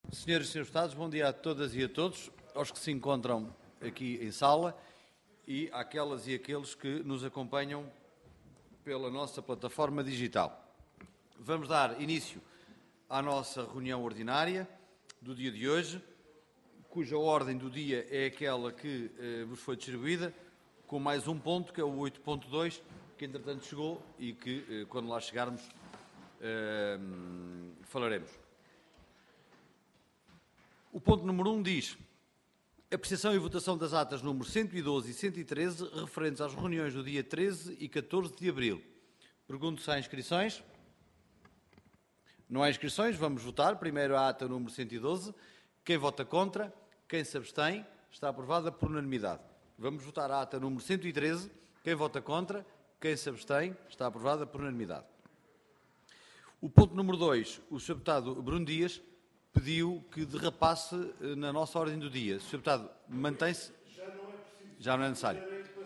Senhoras e senhores deputados, bom dia a todas e a todos, aos que se encontram aqui em sala e àquelas e aqueles que nos acompanham pela nossa plataforma digital. Vamos dar início à nossa reunião ordinária do dia de hoje, cuja ordem do dia é aquela que vos foi distribuída, com mais um ponto, que é o 8.2, que entretanto chegou e que, quando lá chegarmos, falaremos. O ponto número 1 diz: apreciação e votação das atas números 112 e 113, referentes às reuniões do dia 13 e 14 de abril. Pergunto se há inscrições. Não há inscrições, vamos votar. Primeiro a ata número 112. Quem vota contra? Quem se abstém? Está aprovada por unanimidade. Vamos votar a ata número 113. Quem vota contra? Quem se abstém? Está aprovada por unanimidade. O ponto número 2, o Sr. Deputado Bruno Dias pediu que derrapasse na nossa ordem do dia. Sr. Deputado, mantém-se? Já não é necessário.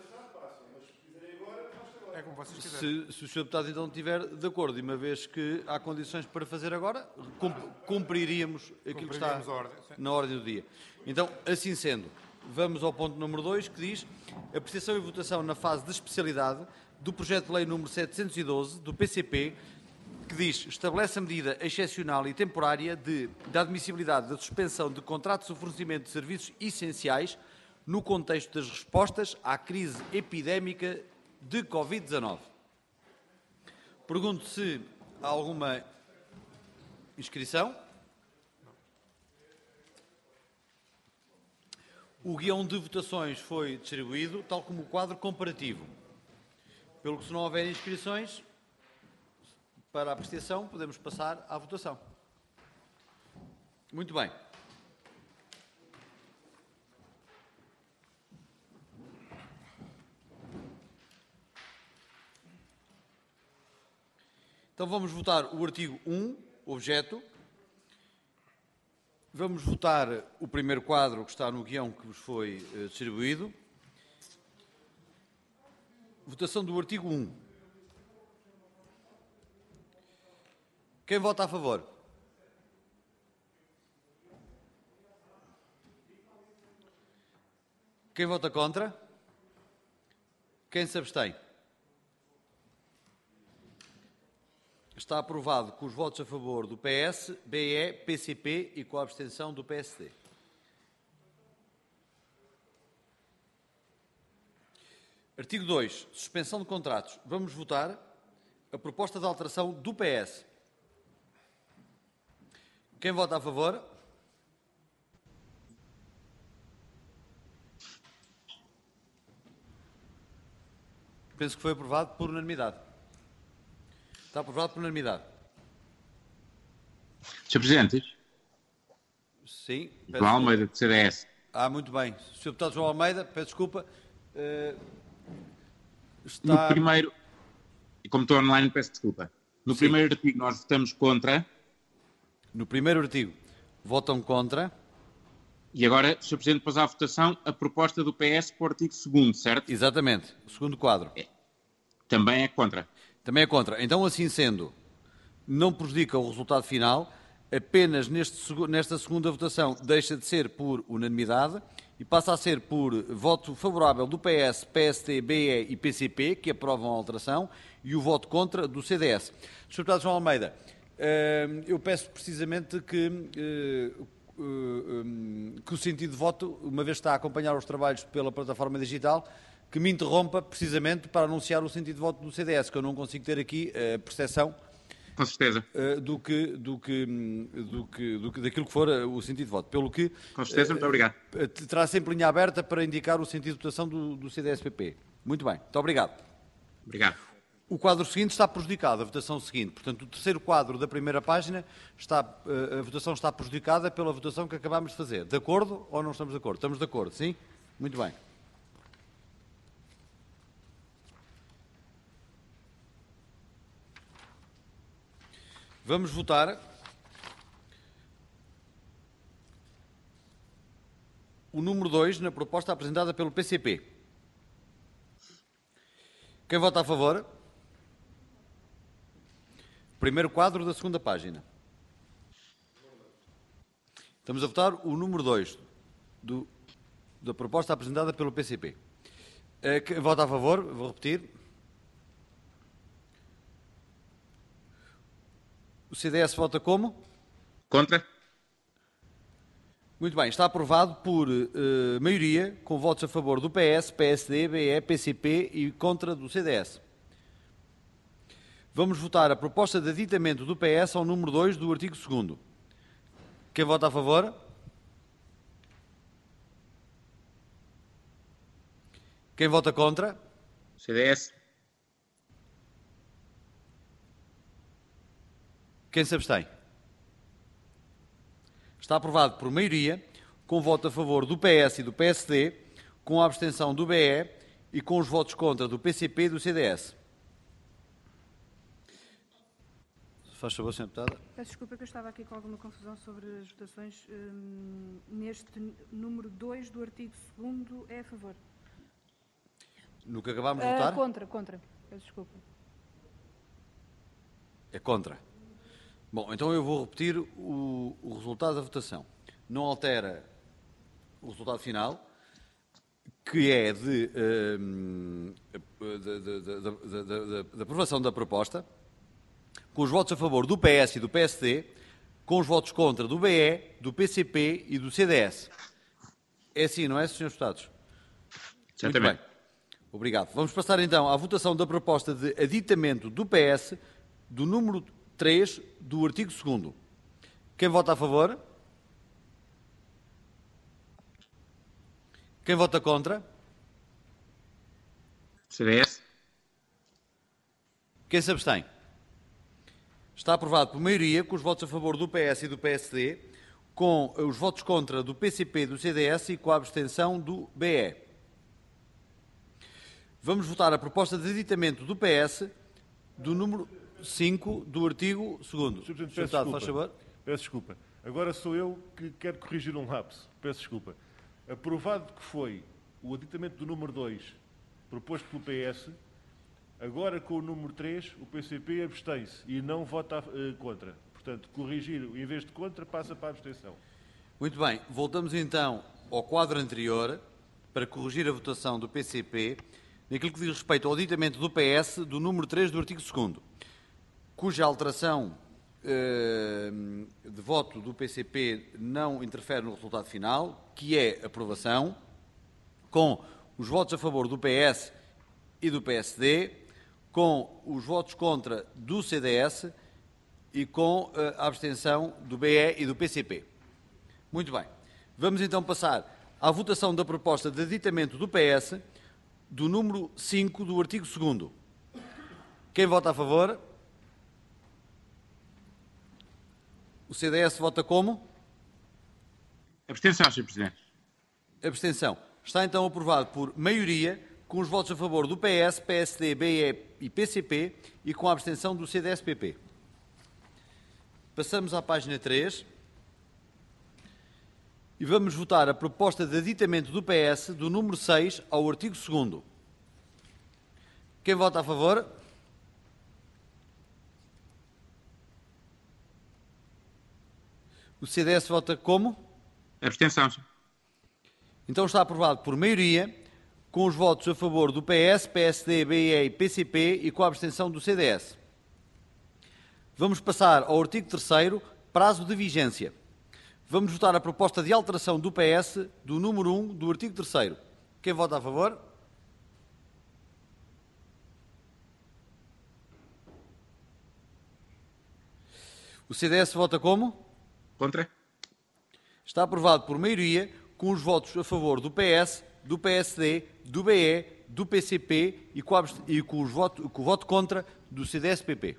É como vocês quiserem. Se o Sr. Deputado então estiver de acordo, e uma vez que há condições para fazer agora, cumpriríamos aquilo que está na ordem do dia. Então, assim sendo, vamos ao ponto número 2, que diz: apreciação e votação na fase de especialidade do projeto de lei número 712 do PCP, que diz: estabelece a medida excepcional e temporária da admissibilidade da suspensão de contratos de fornecimento de serviços essenciais no contexto das respostas à crise epidémica de Covid-19. Pergunto se há alguma inscrição. O guião de votações foi distribuído, tal como o quadro comparativo. Pelo que, se não houver inscrições para a apreciação, podemos passar à votação. Muito bem. Então vamos votar o artigo 1, objeto. Vamos votar o primeiro quadro que está no guião que vos foi distribuído. Votação do artigo 1. Quem vota a favor? Quem vota contra? Quem se abstém? Está aprovado com os votos a favor do PS, BE, PCP e com a abstenção do PSD. Artigo 2. Suspensão de contratos. Vamos votar a proposta de alteração do PS. Quem vota a favor? Penso que foi aprovado por unanimidade. Está aprovado por unanimidade. Sr. Presidente. Sim. João Almeida, do CDS. Muito bem. Sr. Deputado João Almeida, peço desculpa. No primeiro, e como estou online, peço desculpa. No primeiro artigo nós votamos contra. No primeiro artigo votam contra. E agora, Sr. Presidente, pôs à votação a proposta do PS para o artigo 2º, certo? Exatamente. O segundo quadro. Também é contra. Também é contra. Então, assim sendo, não prejudica o resultado final, apenas nesta segunda votação deixa de ser por unanimidade e passa a ser por voto favorável do PS, PSD, BE e PCP, que aprovam a alteração, e o voto contra do CDS. Sr. Deputado João Almeida, eu peço precisamente que o sentido de voto, uma vez que está a acompanhar os trabalhos pela plataforma digital, que me interrompa precisamente para anunciar o sentido de voto do CDS, que eu não consigo ter aqui a percepção com certeza. Daquilo que for o sentido de voto. Pelo que, com certeza, muito obrigado. Terá sempre linha aberta para indicar o sentido de votação do CDS-PP. Muito bem, muito obrigado. Obrigado. O quadro seguinte está prejudicado, a votação seguinte. Portanto, o terceiro quadro da primeira página, a votação está prejudicada pela votação que acabámos de fazer. De acordo ou não estamos de acordo? Estamos de acordo, sim? Muito bem. Vamos votar o número 2 na proposta apresentada pelo PCP. Quem vota a favor? Primeiro quadro da segunda página. Estamos a votar o número 2 da proposta apresentada pelo PCP. Quem vota a favor? Vou repetir. O CDS vota como? Contra? Muito bem, está aprovado por maioria, com votos a favor do PS, PSD, BE, PCP e contra do CDS. Vamos votar a proposta de aditamento do PS ao número 2 do artigo 2º. Quem vota a favor? Quem vota contra? CDS? Quem se abstém? Está aprovado por maioria, com voto a favor do PS e do PSD, com a abstenção do BE e com os votos contra do PCP e do CDS. Faz favor, Sra. Deputada. Peço desculpa que eu estava aqui com alguma confusão sobre as votações. Neste número 2 do artigo 2º é a favor. No que acabámos de votar? Contra. Peço desculpa. É contra. Bom, então eu vou repetir o resultado da votação. Não altera o resultado final, que é da aprovação da proposta, com os votos a favor do PS e do PSD, com os votos contra do BE, do PCP e do CDS. É assim, não é, Srs. Deputados? Certamente. Muito bem. Obrigado. Vamos passar então à votação da proposta de aditamento do PS do número 3 do artigo 2º. Quem vota a favor? Quem vota contra? CDS? Quem se abstém? Está aprovado por maioria, com os votos a favor do PS e do PSD, com os votos contra do PCP e do CDS e com a abstenção do BE. Vamos votar a proposta de aditamento do PS do número 5 do artigo 2º. Sr. Presidente, Sr. Deputado, faz favor. peço desculpa. Agora sou eu que quero corrigir um lapso. Peço desculpa. Aprovado que foi o aditamento do número 2 proposto pelo PS, agora com o número 3 o PCP abstém-se e não vota contra. Portanto, corrigir, em vez de contra, passa para a abstenção. Muito bem. Voltamos então ao quadro anterior para corrigir a votação do PCP naquilo que diz respeito ao aditamento do PS do número 3 do artigo 2º, cuja alteração de voto do PCP não interfere no resultado final, que é aprovação, com os votos a favor do PS e do PSD, com os votos contra do CDS e com a abstenção do BE e do PCP. Muito bem. Vamos então passar à votação da proposta de aditamento do PS do número 5 do artigo 2º. Quem vota a favor? O CDS vota como? Abstenção, Sr. Presidente. Abstenção. Está então aprovado por maioria, com os votos a favor do PS, PSD, BE e PCP e com a abstenção do CDS-PP. Passamos à página 3 e vamos votar a proposta de aditamento do PS do número 6 ao artigo 2º. Quem vota a favor? O CDS vota como? Abstenção, Sr. Então está aprovado por maioria, com os votos a favor do PS, PSD, BE e PCP e com a abstenção do CDS. Vamos passar ao artigo 3º, prazo de vigência. Vamos votar a proposta de alteração do PS do número 1 do artigo 3º. Quem vota a favor? O CDS vota como? Contra? Está aprovado por maioria, com os votos a favor do PS, do PSD, do BE, do PCP e com o voto contra do CDS-PP.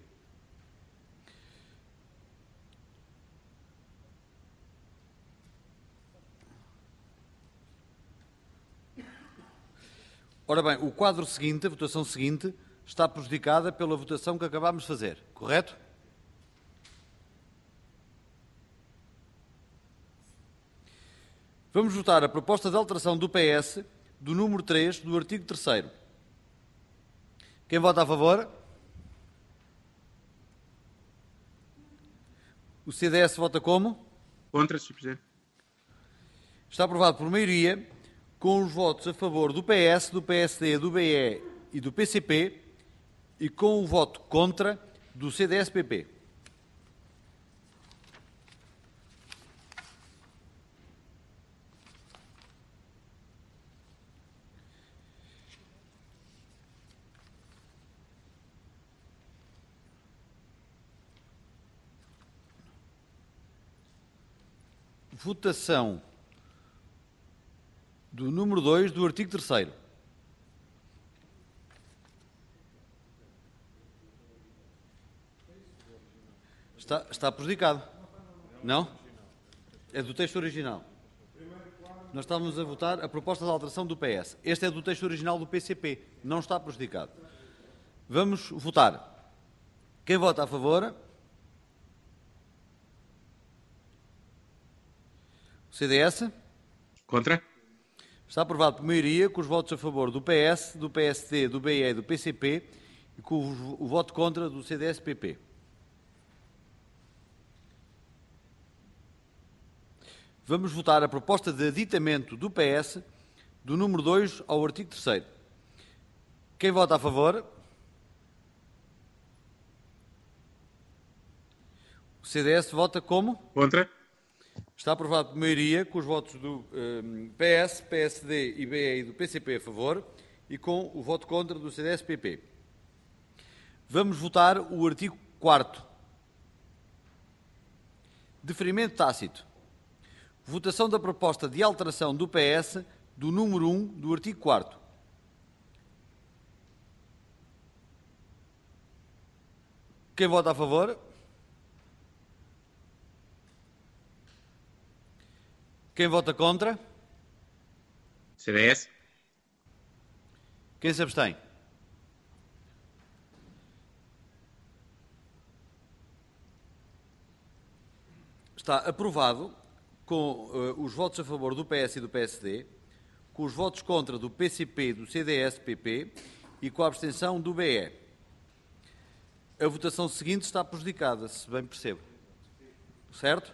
Ora bem, o quadro seguinte, a votação seguinte, está prejudicada pela votação que acabámos de fazer, correto? Vamos votar a proposta de alteração do PS do número 3 do artigo 3º. Quem vota a favor? O CDS vota como? Contra, Sr. Presidente. Está aprovado por maioria, com os votos a favor do PS, do PSD, do BE e do PCP e com o voto contra do CDS-PP. Votação do número 2 do artigo 3º. Está prejudicado? Não? É do texto original. Nós estávamos a votar a proposta de alteração do PS. Este é do texto original do PCP. Não está prejudicado. Vamos votar. Quem vota a favor? CDS? Contra? Está aprovado por maioria, com os votos a favor do PS, do PSD, do BE e do PCP e com o voto contra do CDS-PP. Vamos votar a proposta de aditamento do PS do número 2 ao artigo 3º. Quem vota a favor? O CDS vota como? Contra? Está aprovado por maioria, com os votos do PS, PSD e BE e do PCP a favor e com o voto contra do CDS-PP. Vamos votar o artigo 4º. Deferimento tácito. Votação da proposta de alteração do PS do número 1 do artigo 4º. Quem vota a favor? Quem vota contra? CDS? Quem se abstém? Está aprovado com os votos a favor do PS e do PSD, com os votos contra do PCP, do CDS-PP e com a abstenção do BE. A votação seguinte está prejudicada, se bem percebo. Certo?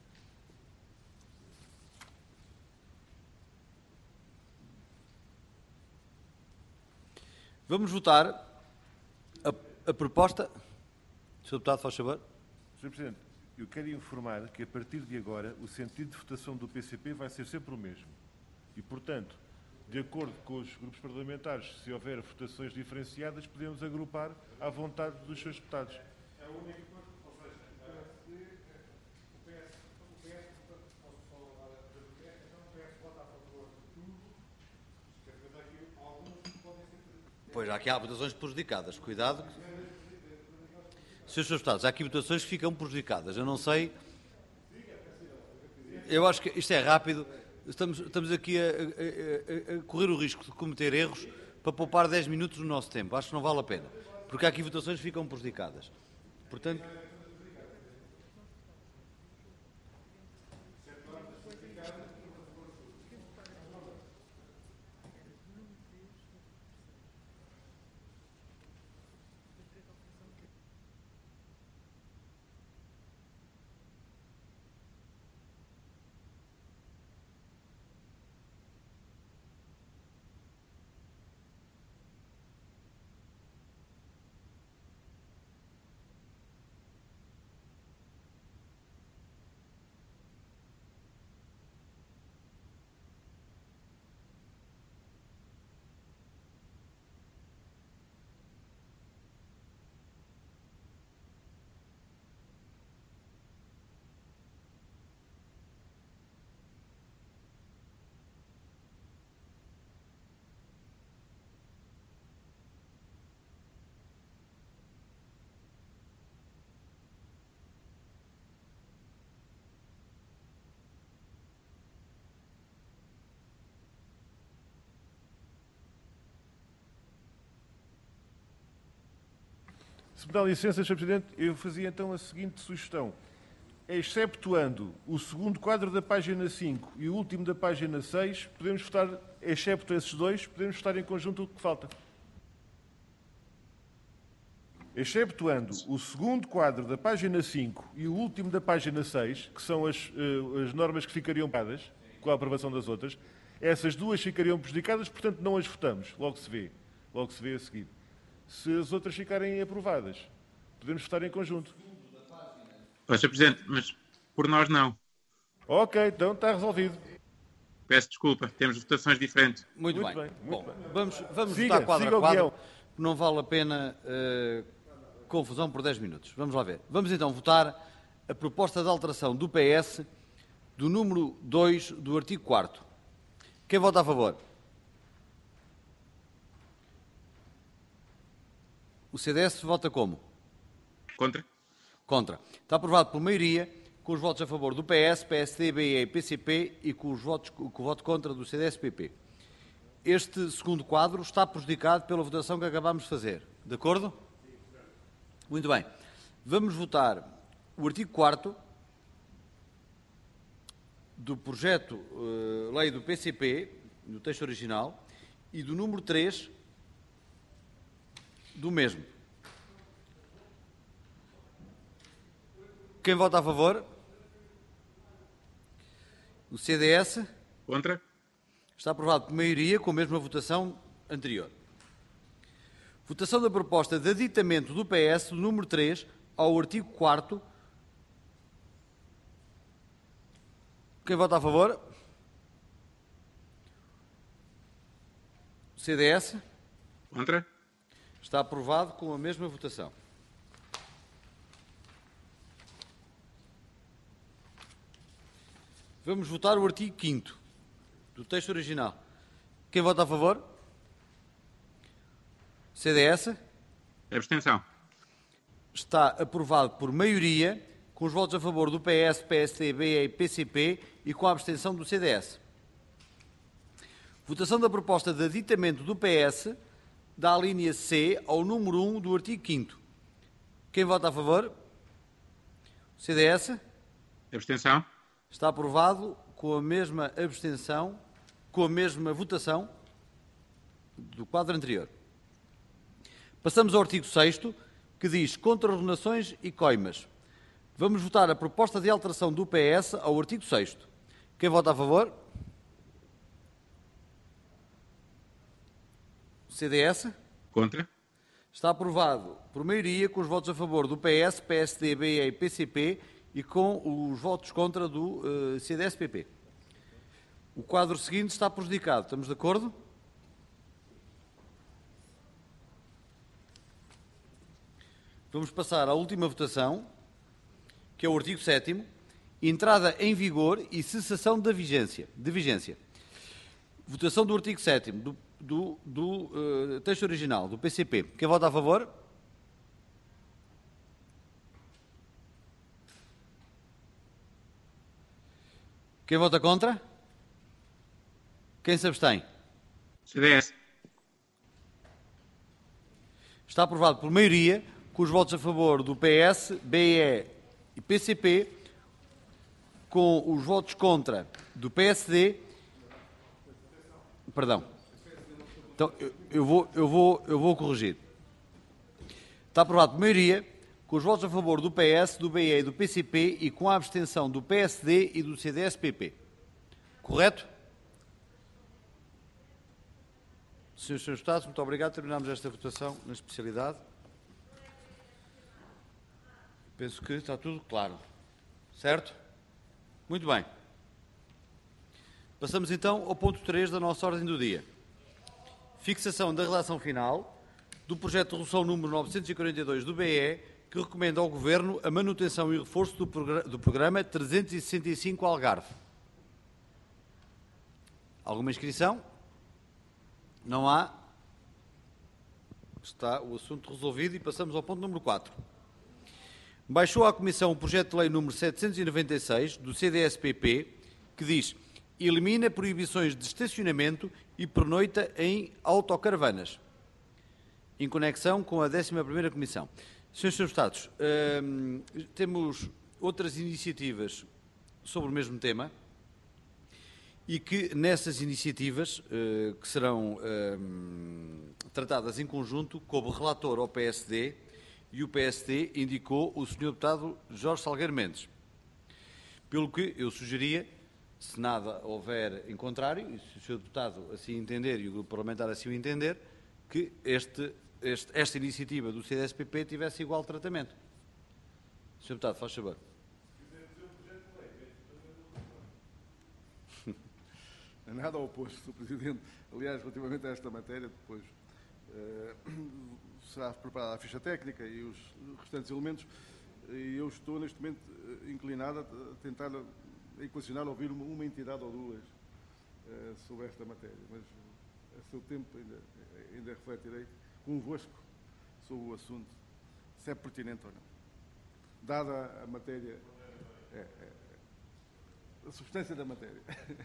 Vamos votar a proposta. Sr. Deputado, faz favor. Sr. Presidente, eu quero informar que a partir de agora o sentido de votação do PCP vai ser sempre o mesmo. E, portanto, de acordo com os grupos parlamentares, se houver votações diferenciadas, podemos agrupar à vontade dos seus deputados. É a única coisa, ou seja, o PS vota a favor de tudo, quer dizer, aqui alguns podem ser. Pois, aqui há votações prejudicadas. Cuidado. Srs. Deputados, há aqui votações que ficam prejudicadas. Eu não sei. Eu acho que isto é rápido. Estamos aqui a correr o risco de cometer erros para poupar 10 minutos do nosso tempo. Acho que não vale a pena. Porque há aqui votações que ficam prejudicadas. Portanto. Se me dá licença, Sr. Presidente, eu fazia então a seguinte sugestão. Exceptuando o segundo quadro da página 5 e o último da página 6, podemos votar, excepto esses dois, podemos votar em conjunto o que falta. Exceptuando o segundo quadro da página 5 e o último da página 6, que são as normas que ficariam paradas, com a aprovação das outras. Essas duas ficariam prejudicadas, portanto não as votamos. Logo se vê a seguir. Se as outras ficarem aprovadas, podemos votar em conjunto. Sr. Presidente, mas por nós não. Ok, então está resolvido. Peço desculpa, temos votações diferentes. Muito Muito bem. bem, muito Bom, bem. vamos Siga, votar quadro siga a o quadro. guião. Não vale a pena confusão por 10 minutos. Vamos lá ver. Vamos então votar a proposta de alteração do PS do número 2 do artigo 4º. Quem vota a favor? O CDS vota como? Contra? Contra. Está aprovado por maioria, com os votos a favor do PS, PSD, BE e PCP e com o voto contra do CDS-PP. Este segundo quadro está prejudicado pela votação que acabámos de fazer. De acordo? Muito bem. Vamos votar o artigo 4º do projeto lei do PCP, no texto original, e do número 3 do mesmo. Quem vota a favor? O CDS Contra? está aprovado por maioria, com a mesma votação anterior. Votação da proposta de aditamento do PS do número 3 ao artigo 4º. Quem vota a favor? O CDS Contra? está aprovado com a mesma votação. Vamos votar o artigo 5º do texto original. Quem vota a favor? CDS Abstenção. está aprovado por maioria, com os votos a favor do PS, PSD, BE e PCP e com a abstenção do CDS. Votação da proposta de aditamento do PS da alínea C ao número 1 do artigo 5º. Quem vota a favor? CDS Abstenção. está aprovado com a mesma abstenção, com a mesma votação do quadro anterior. Passamos ao artigo 6º, que diz contraordenações e coimas. Vamos votar a proposta de alteração do PS ao artigo 6º. Quem vota a favor? CDS Contra? está aprovado por maioria, com os votos a favor do PS, PSD, BE e PCP e com os votos contra do CDS-PP. O quadro seguinte está prejudicado. Estamos de acordo? Vamos passar à última votação, que é o artigo 7º, entrada em vigor e cessação da vigência. Votação do artigo 7º, do texto original, do PCP. Quem vota a favor? Quem vota contra? Quem se abstém? CDS. Está aprovado por maioria, com os votos a favor do PS, BE e PCP, com os votos contra do PSD. Perdão. Então, eu vou corrigir. Está aprovado por maioria, com os votos a favor do PS, do BE e do PCP e com a abstenção do PSD e do CDS-PP. Correto? Senhores e senhores deputados, muito obrigado. Terminamos esta votação na especialidade. Penso que está tudo claro. Certo? Muito bem. Passamos então ao ponto 3 da nossa ordem do dia. Fixação da redação final do projeto de resolução número 942 do BE, que recomenda ao Governo a manutenção e reforço do programa 365 Algarve. Alguma inscrição? Não há. Está o assunto resolvido e passamos ao ponto número 4. Baixou à Comissão o projeto de lei número 796 do CDS-PP, que diz: elimina proibições de estacionamento e pernoita em autocaravanas, em conexão com a 11ª Comissão. Senhores e senhores deputados, temos outras iniciativas sobre o mesmo tema e que nessas iniciativas, que serão tratadas em conjunto, coube relator ao PSD e o PSD indicou o Sr. Deputado Jorge Salgueiro Mendes. Pelo que eu sugeria se nada houver em contrário, e se o Sr. Deputado assim entender e o Grupo Parlamentar assim o entender, que esta iniciativa do CDS-PP tivesse igual tratamento. Sr. Deputado, faz favor. Nada ao oposto, Sr. Presidente. Aliás, relativamente a esta matéria, depois será preparada a ficha técnica e os restantes elementos, e eu estou, neste momento, inclinado a tentar equacionar, ouvir uma entidade ou duas sobre esta matéria, mas a seu tempo ainda refletirei convosco sobre o assunto, se é pertinente ou não. Dada a matéria, a substância da matéria.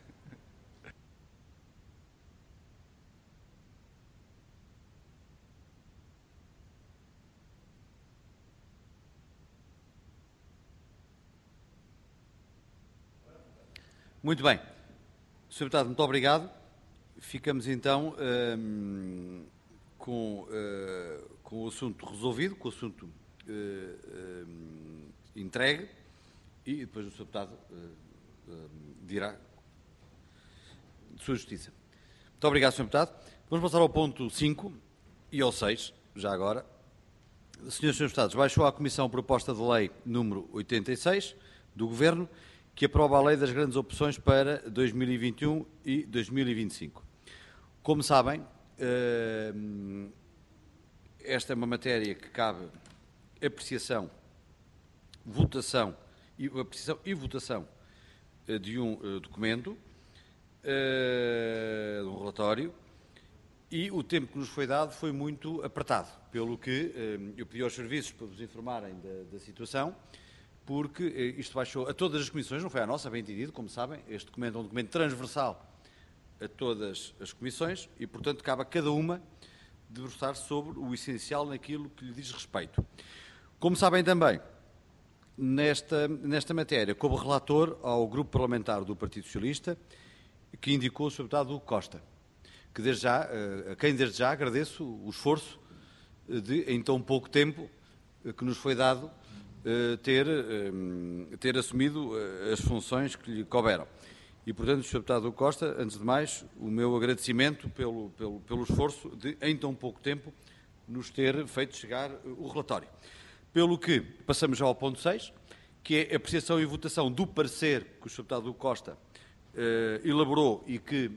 Muito bem. Sr. Deputado, muito obrigado. Ficamos então com o assunto resolvido, com o assunto entregue, e depois o Sr. Deputado dirá de sua justiça. Muito obrigado, Sr. Deputado. Vamos passar ao ponto 5 e ao 6, já agora. Senhores e Srs. Deputados, baixou à Comissão proposta de lei número 86 do Governo, que aprova a Lei das Grandes Opções para 2021 e 2025. Como sabem, esta é uma matéria que cabe apreciação e votação de um documento, de um relatório, e o tempo que nos foi dado foi muito apertado, pelo que eu pedi aos serviços para vos informarem da situação, porque isto baixou a todas as comissões, não foi à nossa, bem entendido, como sabem, este documento é um documento transversal a todas as comissões e, portanto, cabe a cada uma debruçar sobre o essencial naquilo que lhe diz respeito. Como sabem também, nesta matéria, coube relator ao Grupo Parlamentar do Partido Socialista, que indicou o Sr. Deputado Costa, que a quem desde já agradeço o esforço de, em tão pouco tempo que nos foi dado, ter assumido as funções que lhe couberam. E, portanto, Sr. Deputado Costa, antes de mais, o meu agradecimento pelo esforço de, em tão pouco tempo, nos ter feito chegar o relatório. Pelo que passamos já ao ponto 6, que é a apreciação e votação do parecer que o Sr. Deputado Costa elaborou e que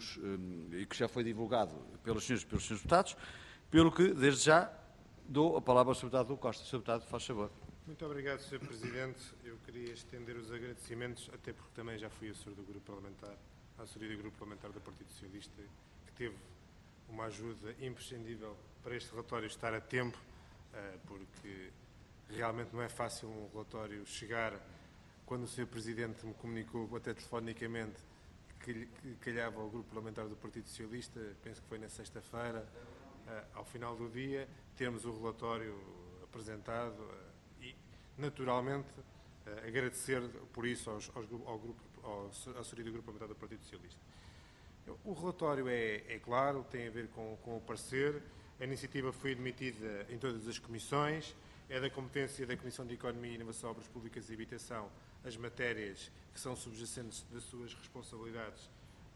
já foi divulgado pelos senhores deputados, pelo que, desde já, dou a palavra ao Sr. Deputado Costa. Sr. Deputado, faz favor. Muito obrigado, Sr. Presidente. Eu queria estender os agradecimentos, até porque também já fui assessor do Grupo Parlamentar, a assessoria do Grupo Parlamentar do Partido Socialista, que teve uma ajuda imprescindível para este relatório estar a tempo, porque realmente não é fácil um relatório chegar. Quando o Sr. Presidente me comunicou, até telefonicamente, que calhava ao Grupo Parlamentar do Partido Socialista, penso que foi na sexta-feira, ao final do dia, termos o relatório apresentado e, naturalmente, agradecer por isso à assessoria do Grupo Parlamentar do Partido Socialista. O relatório é claro, tem a ver com o parecer. A iniciativa foi admitida em todas as comissões, é da competência da Comissão de Economia, Inovação, Obras Públicas e Habitação as matérias que são subjacentes das suas responsabilidades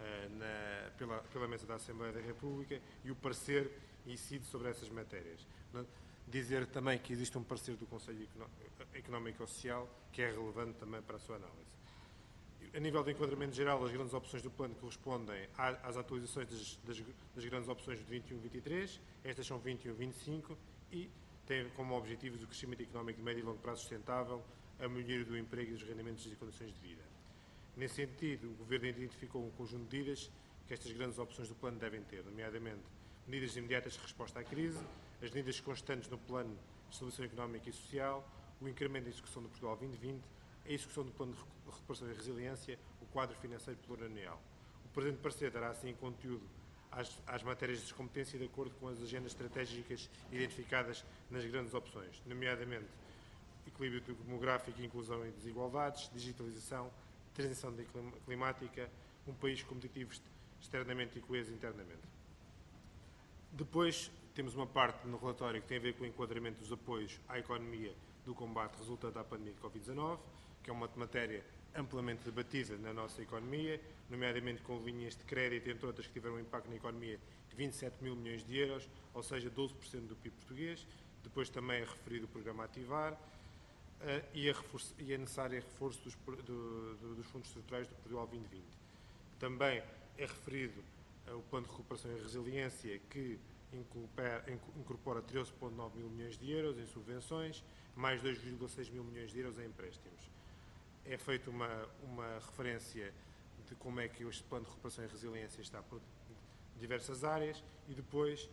pela Mesa da Assembleia da República, e o parecer incide sobre essas matérias. Dizer também que existe um parecer do Conselho Económico e Social que é relevante também para a sua análise. A nível de enquadramento geral, as grandes opções do plano correspondem às atualizações das grandes opções de 21-23, estas são 21-25 e têm como objetivos o crescimento económico de médio e longo prazo sustentável, a melhoria do emprego e dos rendimentos e condições de vida. Nesse sentido, o Governo identificou um conjunto de medidas que estas grandes opções do plano devem ter, nomeadamente medidas imediatas de resposta à crise, as medidas constantes no plano de solução económica e social, o incremento da execução do Portugal 2020, a execução do plano de recuperação e resiliência, o quadro financeiro plurianual. O presente parecer dará, assim, conteúdo às matérias de competência de acordo com as agendas estratégicas identificadas nas grandes opções, nomeadamente equilíbrio demográfico, inclusão e desigualdades, digitalização, transição climática, um país competitivo externamente e coeso internamente. Depois, temos uma parte no relatório que tem a ver com o enquadramento dos apoios à economia do combate resultante da pandemia de Covid-19, que é uma matéria amplamente debatida na nossa economia, nomeadamente com linhas de crédito, entre outras, que tiveram um impacto na economia de 27 mil milhões de euros, ou seja, 12% do PIB português. Depois também é referido o programa Ativar e é necessário reforço dos fundos estruturais do Portugal 2020. Também é referido o Plano de Recuperação e Resiliência, que incorpora 13,9 mil milhões de euros em subvenções, mais 2,6 mil milhões de euros em empréstimos. É feita uma referência de como é que este Plano de Recuperação e Resiliência está por diversas áreas e depois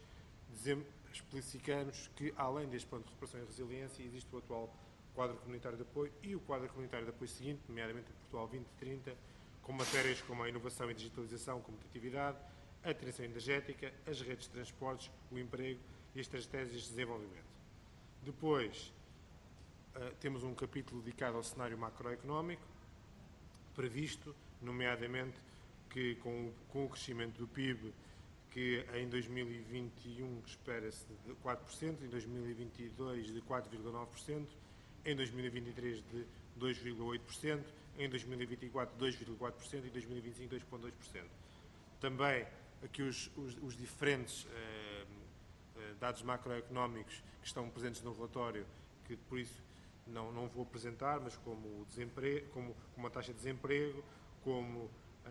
explicamos que, além deste Plano de Recuperação e Resiliência, existe o atual Quadro Comunitário de Apoio e o Quadro Comunitário de Apoio seguinte, nomeadamente o Portugal 2030, com matérias como a inovação e digitalização, competitividade, a transição energética, as redes de transportes, o emprego e as estratégias de desenvolvimento. Depois, temos um capítulo dedicado ao cenário macroeconómico, previsto, nomeadamente, que com o crescimento do PIB, que em 2021 espera-se de 4%, em 2022 de 4,9%, em 2023 de 2,8%, em 2024 2,4% e em 2025 2,2%. Também aqui os diferentes dados macroeconómicos que estão presentes no relatório, que por isso não vou apresentar, mas como o desemprego, como a taxa de desemprego, como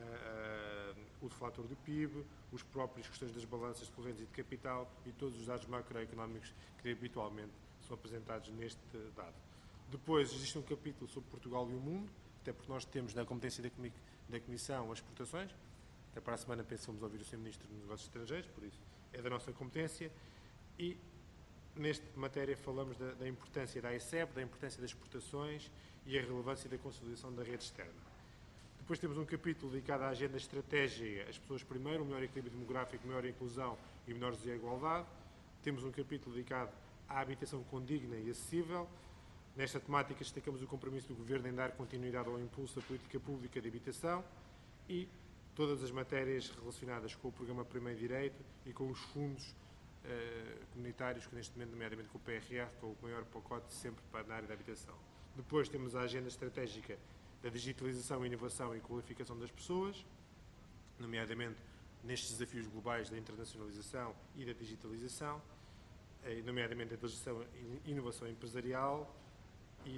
o deflator do PIB, os próprios questões das balanças de correntes e de capital e todos os dados macroeconómicos que habitualmente são apresentados neste dado. Depois existe um capítulo sobre Portugal e o mundo, até porque nós temos na competência da Comissão as exportações. Até para a semana pensamos ouvir o Sr. Ministro dos Negócios Estrangeiros, por isso é da nossa competência. E nesta matéria falamos da importância da AECEP, da importância das exportações e a relevância da consolidação da rede externa. Depois temos um capítulo dedicado à agenda estratégica, as pessoas primeiro, o melhor equilíbrio demográfico, maior inclusão e menor desigualdade. Temos um capítulo dedicado à habitação condigna e acessível. Nesta temática destacamos o compromisso do Governo em dar continuidade ao impulso da política pública de habitação e todas as matérias relacionadas com o Programa Primeiro Direito e com os fundos comunitários, que neste momento, nomeadamente com o PRR, com o maior pacote sempre na área da habitação. Depois temos a agenda estratégica da digitalização, inovação e qualificação das pessoas, nomeadamente nestes desafios globais da internacionalização e da digitalização, nomeadamente da digitalização e inovação empresarial e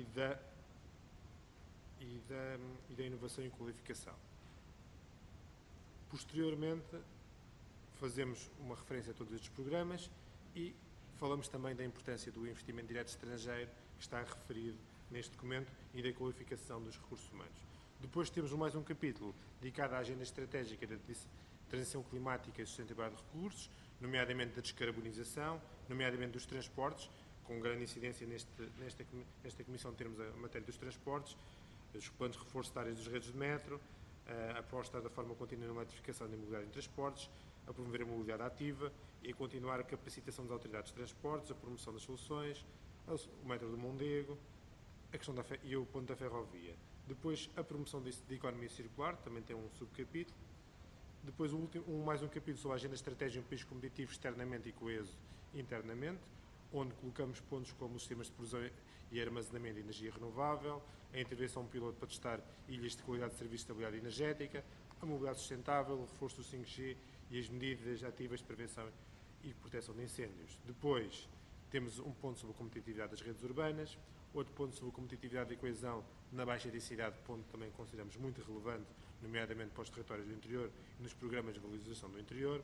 da inovação e qualificação. Posteriormente, fazemos uma referência a todos estes programas e falamos também da importância do investimento direto estrangeiro, que está referido neste documento, e da qualificação dos recursos humanos. Depois temos mais um capítulo dedicado à agenda estratégica da transição climática e sustentabilidade de recursos, nomeadamente da descarbonização, nomeadamente dos transportes, com grande incidência nesta comissão termos a matéria dos transportes, os planos de reforço de áreas dos redes de metro, a aposta da forma contínua na eletrificação da mobilidade em transportes, a promover a mobilidade ativa e a continuar a capacitação das autoridades de transportes, a promoção das soluções, o metro do Mondego a questão e o ponto da ferrovia. Depois, a promoção de economia circular, também tem um subcapítulo. Depois, mais um capítulo sobre a agenda estratégica de um país competitivo externamente e coeso internamente, onde colocamos pontos como os sistemas de produção e armazenamento de energia renovável, a intervenção piloto para testar ilhas de qualidade de serviço e estabilidade energética, a mobilidade sustentável, o reforço do 5G e as medidas ativas de prevenção e proteção de incêndios. Depois, temos um ponto sobre a competitividade das redes urbanas, outro ponto sobre a competitividade e coesão na baixa densidade, ponto que também consideramos muito relevante, nomeadamente para os territórios do interior e nos programas de valorização do interior,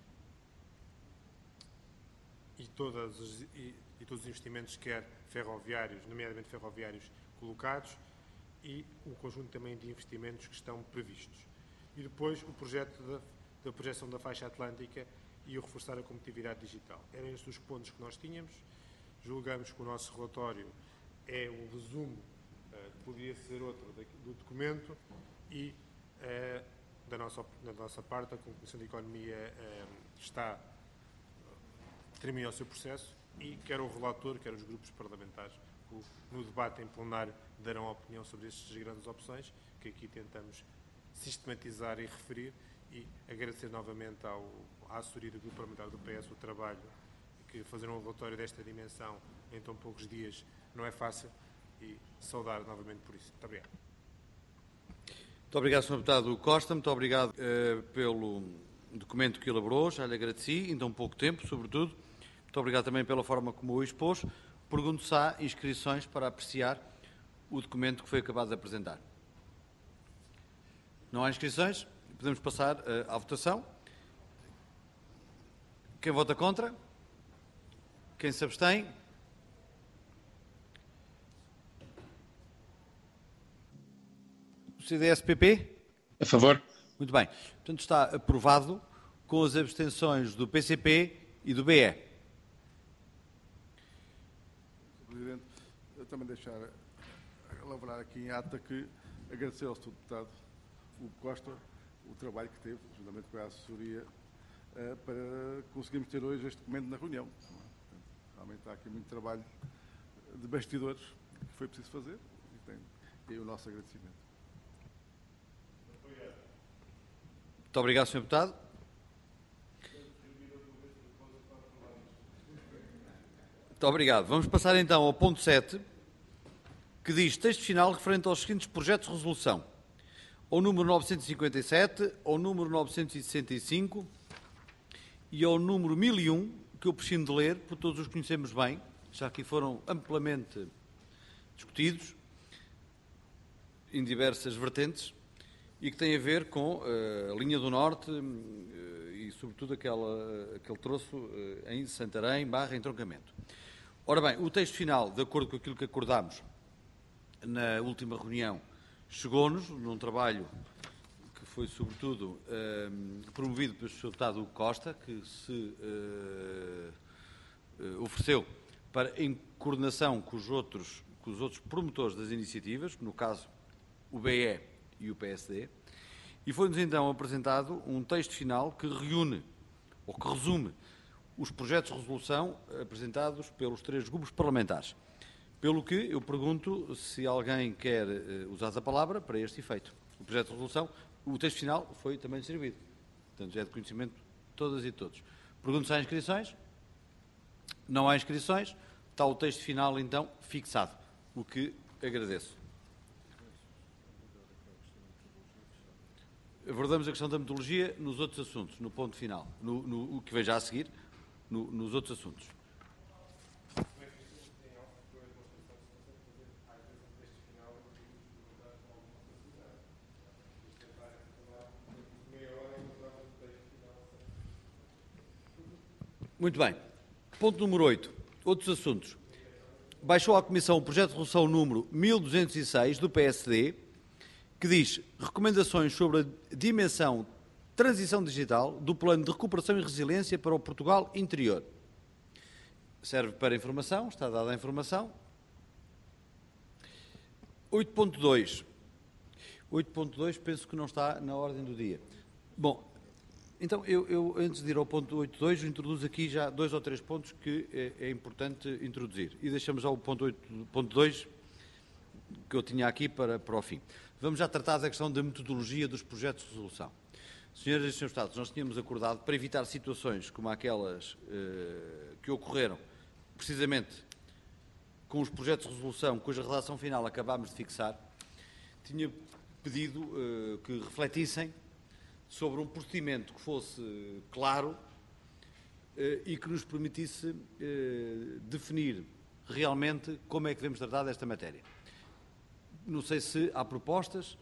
e todos os investimentos, quer ferroviários, nomeadamente ferroviários colocados, e o conjunto também de investimentos que estão previstos. E depois o projeto da projeção da faixa atlântica e o reforçar a competitividade digital. Eram estes os pontos que nós tínhamos. Julgamos que o nosso relatório é um resumo, poderia ser outro, do documento, e da nossa parte a Comissão de Economia termina o seu processo e quer o relator, quer os grupos parlamentares, no debate em plenário, darão opinião sobre estas grandes opções, que aqui tentamos sistematizar e referir, e agradecer novamente à assessoria do Grupo Parlamentar do PS o trabalho, que fazer um relatório desta dimensão em tão poucos dias não é fácil, e saudar novamente por isso. Muito obrigado. Muito obrigado, Sr. Deputado Costa. Muito obrigado pelo documento que elaborou. Já lhe agradeci, em tão pouco tempo, sobretudo. Muito obrigado também pela forma como o expôs. Pergunto se há inscrições para apreciar o documento que foi acabado de apresentar. Não há inscrições? Podemos passar à votação. Quem vota contra? Quem se abstém? O CDS-PP? A favor? Muito bem. Portanto, está aprovado com as abstenções do PCP e do BE. Sr. Presidente, eu também deixar elaborar aqui em ata que agradecer ao Sr. Deputado Hugo Costa o trabalho que teve, juntamente com a assessoria, para conseguirmos ter hoje este documento na reunião. Portanto, realmente há aqui muito trabalho de bastidores que foi preciso fazer e tem o nosso agradecimento. Muito obrigado, Sr. Deputado. Muito obrigado. Vamos passar então ao ponto 7, que diz texto final referente aos seguintes projetos de resolução. Ao número 957, ao número 965 e ao número 1001, que eu prescindo de ler, porque todos os conhecemos bem, já que foram amplamente discutidos em diversas vertentes, e que tem a ver com a linha do Norte e, sobretudo, aquele troço em Santarém, entroncamento. Ora bem, o texto final, de acordo com aquilo que acordámos na última reunião, chegou-nos num trabalho que foi, sobretudo, promovido pelo Sr. Deputado Hugo Costa, que se ofereceu para, em coordenação com os outros promotores das iniciativas, no caso o BE e o PSD, e foi-nos então apresentado um texto final que reúne, ou que resume, os projetos de resolução apresentados pelos 3 grupos parlamentares. Pelo que eu pergunto se alguém quer usar a palavra para este efeito. O projeto de resolução, o texto final foi também distribuído. Portanto, já é de conhecimento de todas e todos. Pergunto se há inscrições. Não há inscrições. Está o texto final, então, fixado, o que agradeço. Abordamos a questão da metodologia nos outros assuntos, no ponto final, no que vem já a seguir, nos outros assuntos. Muito bem. Ponto número 8. Outros assuntos. Baixou à Comissão o projeto de resolução número 1206 do PSD, que diz recomendações sobre a dimensão transição digital do Plano de Recuperação e Resiliência para o Portugal Interior. Serve para informação, está dada a informação. 8.2. 8.2 penso que não está na ordem do dia. Bom, então eu antes de ir ao ponto 8.2, introduzo aqui já 2 ou 3 pontos que é importante introduzir. E deixamos já o ponto 8.2 que eu tinha aqui para o fim. Vamos já tratar da questão da metodologia dos projetos de resolução. Senhoras e senhores Deputados, nós tínhamos acordado para evitar situações como aquelas que ocorreram, precisamente com os projetos de resolução cuja redação final acabámos de fixar, tinha pedido que refletissem sobre um procedimento que fosse claro e que nos permitisse definir realmente como é que devemos tratar desta matéria. Não sei se há propostas,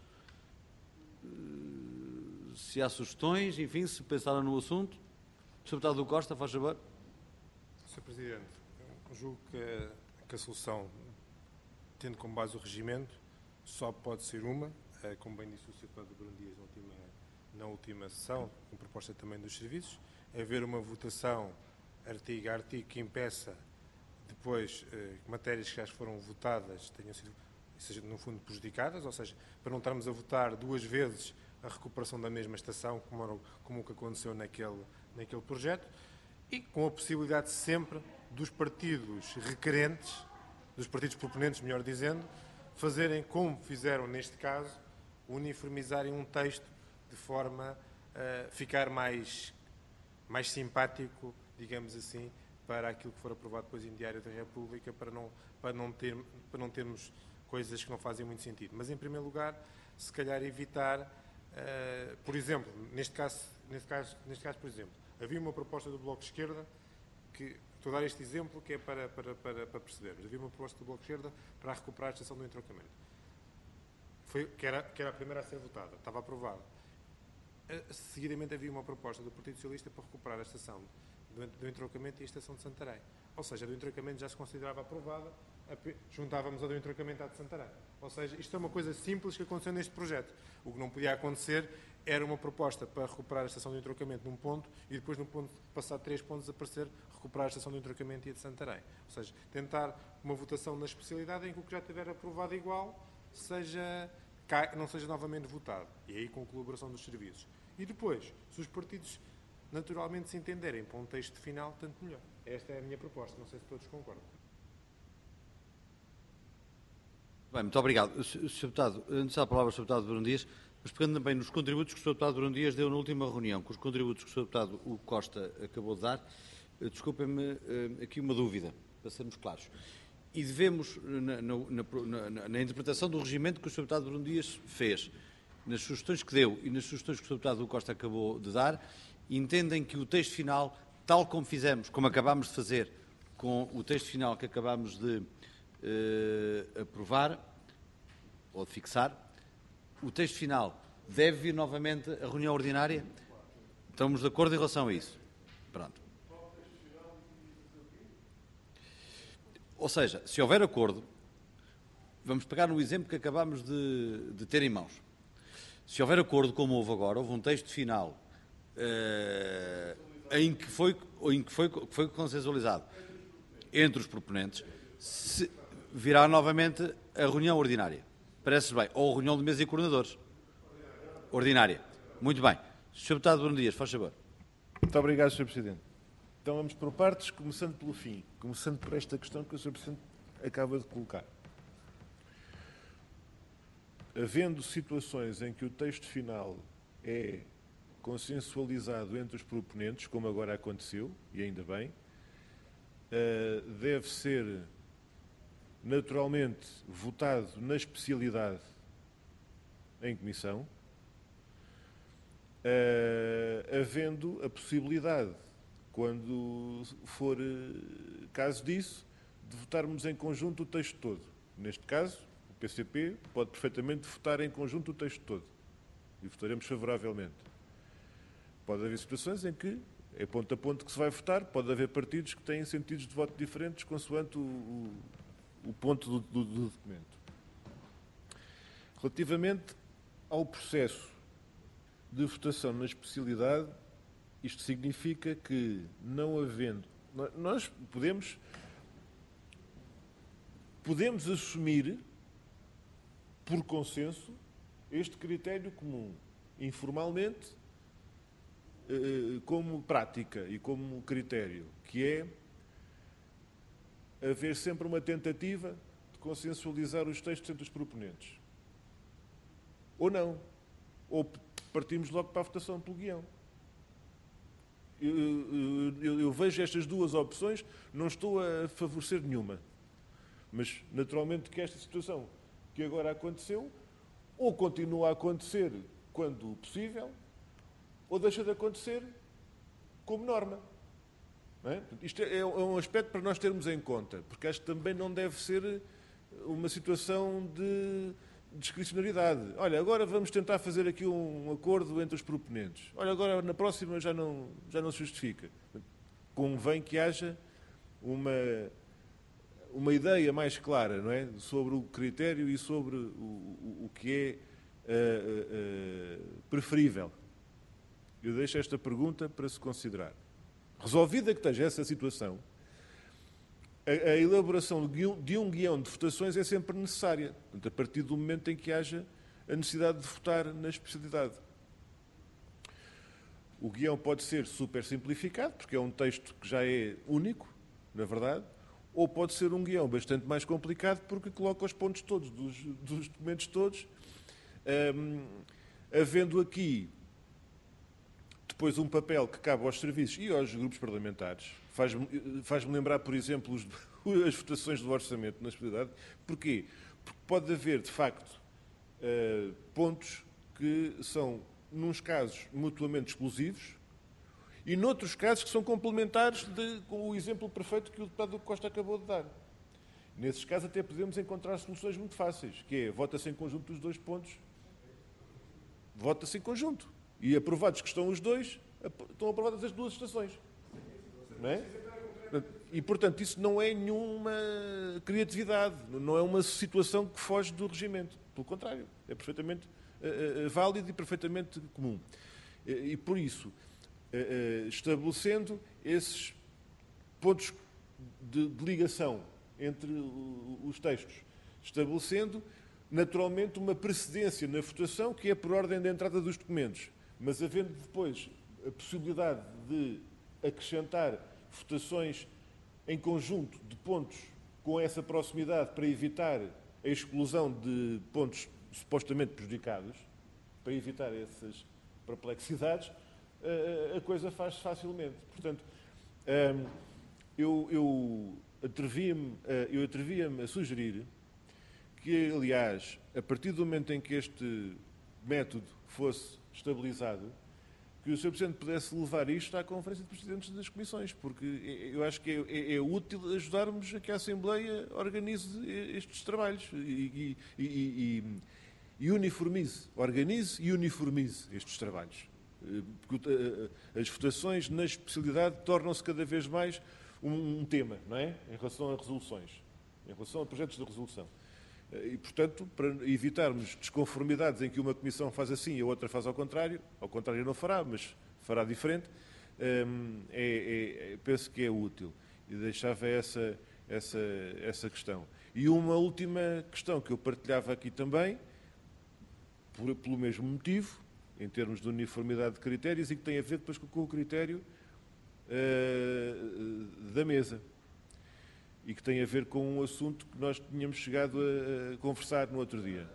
se há sugestões, enfim, se pensaram no assunto. Sr. Deputado do Costa, faz favor. Sr. Presidente, eu julgo que a solução, tendo como base o regimento, só pode ser uma, como bem disse o Sr. Deputado Bruno Dias na última sessão, com proposta também dos serviços, é haver uma votação artigo a artigo que impeça depois matérias que já foram votadas tenham sido, seja, no fundo, prejudicadas, ou seja, para não estarmos a votar 2 vezes a recuperação da mesma estação, como o que aconteceu naquele projeto, e com a possibilidade sempre dos partidos requerentes, dos partidos proponentes, melhor dizendo, fazerem como fizeram neste caso, uniformizarem um texto de forma a ficar mais simpático, digamos assim, para aquilo que for aprovado depois em Diário da República, para não termos coisas que não fazem muito sentido. Mas, em primeiro lugar, se calhar evitar, por exemplo, neste caso, por exemplo, havia uma proposta do Bloco de Esquerda, que estou a dar este exemplo que é para percebermos. Havia uma proposta do Bloco de Esquerda para recuperar a estação do entroncamento. Que era a primeira a ser votada, estava aprovada. Seguidamente havia uma proposta do Partido Socialista para recuperar a estação do entroncamento e a estação de Santarém. Ou seja, a do entroncamento já se considerava aprovada, juntávamos a do entroncamento à de Santarém. Ou seja, isto é uma coisa simples que aconteceu neste projeto. O que não podia acontecer era uma proposta para recuperar a estação do entroncamento num ponto e depois, num ponto, passado 3 pontos, aparecer recuperar a estação do entroncamento e a de Santarém. Ou seja, tentar uma votação na especialidade em que o que já tiver aprovado igual não seja novamente votado. E aí com a colaboração dos serviços. E depois, se os partidos naturalmente se entenderem para um texto final, tanto melhor. Esta é a minha proposta. Não sei se todos concordam. Bem, muito obrigado. Sr. Deputado, antes da palavra, Sr. Deputado Bruno Dias, mas pegando também nos contributos que o Sr. Deputado Bruno Dias deu na última reunião, com os contributos que o Sr. Deputado Hugo Costa acabou de dar, desculpem-me aqui uma dúvida, para sermos claros. E devemos, na interpretação do regimento que o Sr. Deputado Bruno Dias fez, nas sugestões que deu e nas sugestões que o Sr. Deputado Hugo Costa acabou de dar, entendem que o texto final, tal como fizemos, como acabámos de fazer com o texto final que acabámos de aprovar ou de fixar, o texto final deve vir novamente à reunião ordinária? Estamos de acordo em relação a isso? Pronto. Ou seja, se houver acordo, vamos pegar no exemplo que acabámos de ter em mãos. Se houver acordo, como houve agora, houve um texto final em que foi consensualizado entre os proponentes, virá novamente a reunião ordinária. Parece bem. Ou a reunião de mesa e coordenadores. Ordinária. Muito bem. Sr. Deputado Bruno Dias, faz favor. Muito obrigado, Sr. Presidente. Então vamos por partes, começando pelo fim. Começando por esta questão que o Sr. Presidente acaba de colocar. Havendo situações em que o texto final é consensualizado entre os proponentes, como agora aconteceu, e ainda bem, deve ser naturalmente votado na especialidade em comissão, havendo a possibilidade, quando for caso disso, de votarmos em conjunto o texto todo. Neste caso, o PCP pode perfeitamente votar em conjunto o texto todo. E votaremos favoravelmente. Pode haver situações em que é ponto a ponto que se vai votar, pode haver partidos que têm sentidos de voto diferentes consoante o ponto do documento. Relativamente ao processo de votação na especialidade, isto significa que, não havendo... Nós podemos assumir, por consenso, este critério comum, informalmente, como prática e como critério, que é haver sempre uma tentativa de consensualizar os textos entre os proponentes. Ou não. Ou partimos logo para a votação pelo guião. Eu vejo estas duas opções, não estou a favorecer nenhuma. Mas, naturalmente, que esta situação que agora aconteceu, ou continua a acontecer quando possível, ou deixa de acontecer como norma. Não é? Isto é um aspecto para nós termos em conta, porque acho que também não deve ser uma situação de discricionariedade. Olha, agora vamos tentar fazer aqui um acordo entre os proponentes. Olha, agora na próxima já não se justifica. Convém que haja uma ideia mais clara, não é? Sobre o critério e sobre o que é preferível. Eu deixo esta pergunta para se considerar. Resolvida que esteja essa situação, a elaboração de um guião de votações é sempre necessária, a partir do momento em que haja a necessidade de votar na especialidade. O guião pode ser super simplificado, porque é um texto que já é único, na verdade, ou pode ser um guião bastante mais complicado, porque coloca os pontos todos, dos documentos todos, havendo aqui depois um papel que cabe aos serviços e aos grupos parlamentares. Faz-me lembrar, por exemplo, as votações do orçamento na especialidade. Porquê? Porque pode haver, de facto, pontos que são, nos casos, mutuamente exclusivos e, noutros casos, que são complementares com o exemplo perfeito que o deputado Costa acabou de dar. Nesses casos, até podemos encontrar soluções muito fáceis, que é, vota-se em conjunto os 2 pontos, vota-se em conjunto. E aprovados que estão os 2, estão aprovadas as 2 estações. Não é? E, portanto, isso não é nenhuma criatividade, não é uma situação que foge do regimento. Pelo contrário, é perfeitamente válido e perfeitamente comum. E, por isso, estabelecendo esses pontos de ligação entre os textos, estabelecendo, naturalmente, uma precedência na votação que é por ordem de entrada dos documentos, mas havendo depois a possibilidade de acrescentar votações em conjunto de pontos com essa proximidade para evitar a exclusão de pontos supostamente prejudicados, para evitar essas perplexidades, a coisa faz-se facilmente. Portanto, eu atrevia-me a sugerir que, aliás, a partir do momento em que este método fosse estabilizado, que o Sr. Presidente pudesse levar isto à Conferência de Presidentes das Comissões, porque eu acho que é útil ajudarmos a que a Assembleia organize estes trabalhos e uniformize, organize e uniformize estes trabalhos. Porque as votações na especialidade tornam-se cada vez mais um tema, não é? Em relação a resoluções, em relação a projetos de resolução. E, portanto, para evitarmos desconformidades em que uma comissão faz assim e a outra faz ao contrário não fará, mas fará diferente, penso que é útil. E deixava essa questão. E uma última questão que eu partilhava aqui também, pelo mesmo motivo, em termos de uniformidade de critérios, e que tem a ver depois com o critério da mesa. E que tem a ver com um assunto que nós tínhamos chegado a conversar no outro dia.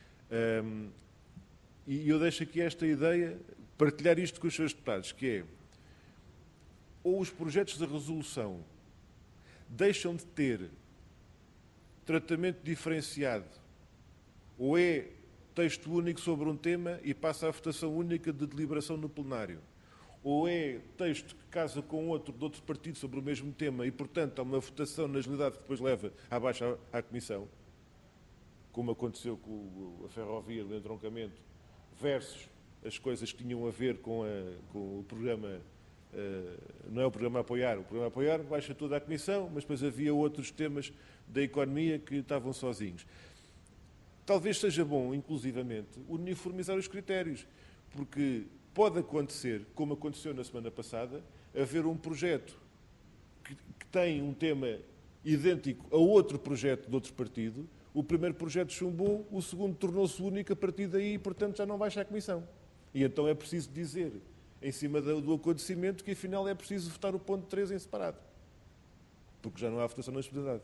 E eu deixo aqui esta ideia, partilhar isto com os seus deputados, que é, ou os projetos de resolução deixam de ter tratamento diferenciado, ou é texto único sobre um tema e passa à votação única de deliberação no plenário, ou é texto que casa com outro de outro partido sobre o mesmo tema e, portanto, há uma votação na agilidade que depois leva abaixo à Comissão, como aconteceu com a ferrovia do entroncamento, versus as coisas que tinham a ver com o programa, não é o programa a apoiar baixa toda a Comissão, mas depois havia outros temas da economia que estavam sozinhos. Talvez seja bom, inclusivamente, uniformizar os critérios, porque pode acontecer, como aconteceu na semana passada, haver um projeto que tem um tema idêntico a outro projeto de outro partido, o primeiro projeto chumbou, o segundo tornou-se único a partir daí e, portanto, já não baixa à Comissão. E então é preciso dizer, em cima do acontecimento, que afinal é preciso votar o ponto 3 em separado, porque já não há votação na especialidade.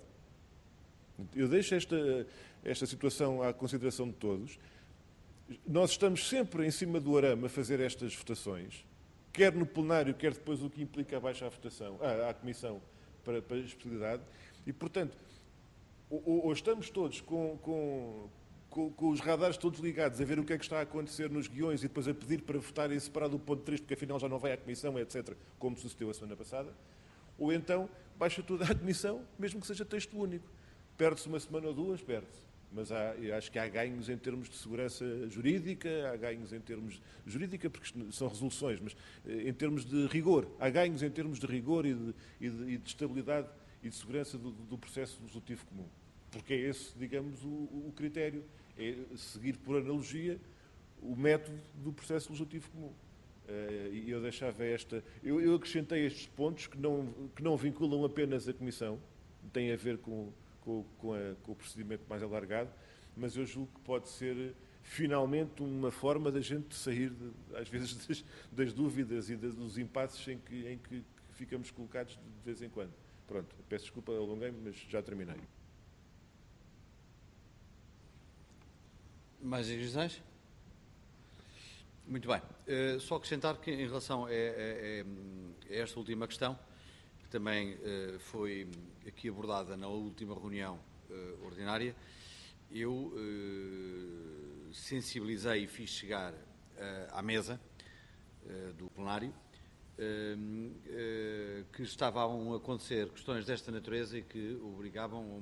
Eu deixo esta situação à consideração de todos. Nós estamos sempre em cima do arame a fazer estas votações, quer no plenário, quer depois o que implica abaixo à Comissão para a especialidade, e, portanto, ou estamos todos com os radares todos ligados a ver o que é que está a acontecer nos guiões e depois a pedir para votar em separado o ponto 3, porque afinal já não vai à Comissão, etc., como sucedeu a semana passada, ou então baixa tudo à Comissão, mesmo que seja texto único. Perde-se uma semana ou duas, perde-se. Mas eu acho que há ganhos em termos de segurança jurídica, há ganhos em termos de jurídica, porque são resoluções, mas em termos de rigor, há ganhos em termos de rigor e de estabilidade e de segurança do processo legislativo comum. Porque é esse, digamos, o critério, é seguir por analogia o método do processo legislativo comum. E eu deixava eu acrescentei estes pontos que não vinculam apenas a Comissão, têm a ver com o procedimento mais alargado, mas eu julgo que pode ser finalmente uma forma da gente sair, às vezes, das dúvidas e dos impasses em que ficamos colocados de vez em quando. Pronto, peço desculpa, alonguei-me, mas já terminei. Mais inscrições? Muito bem. Só acrescentar que, em relação a esta última questão, que também foi aqui abordada na última reunião ordinária, eu sensibilizei e fiz chegar à mesa do plenário que estavam a acontecer questões desta natureza e que obrigavam a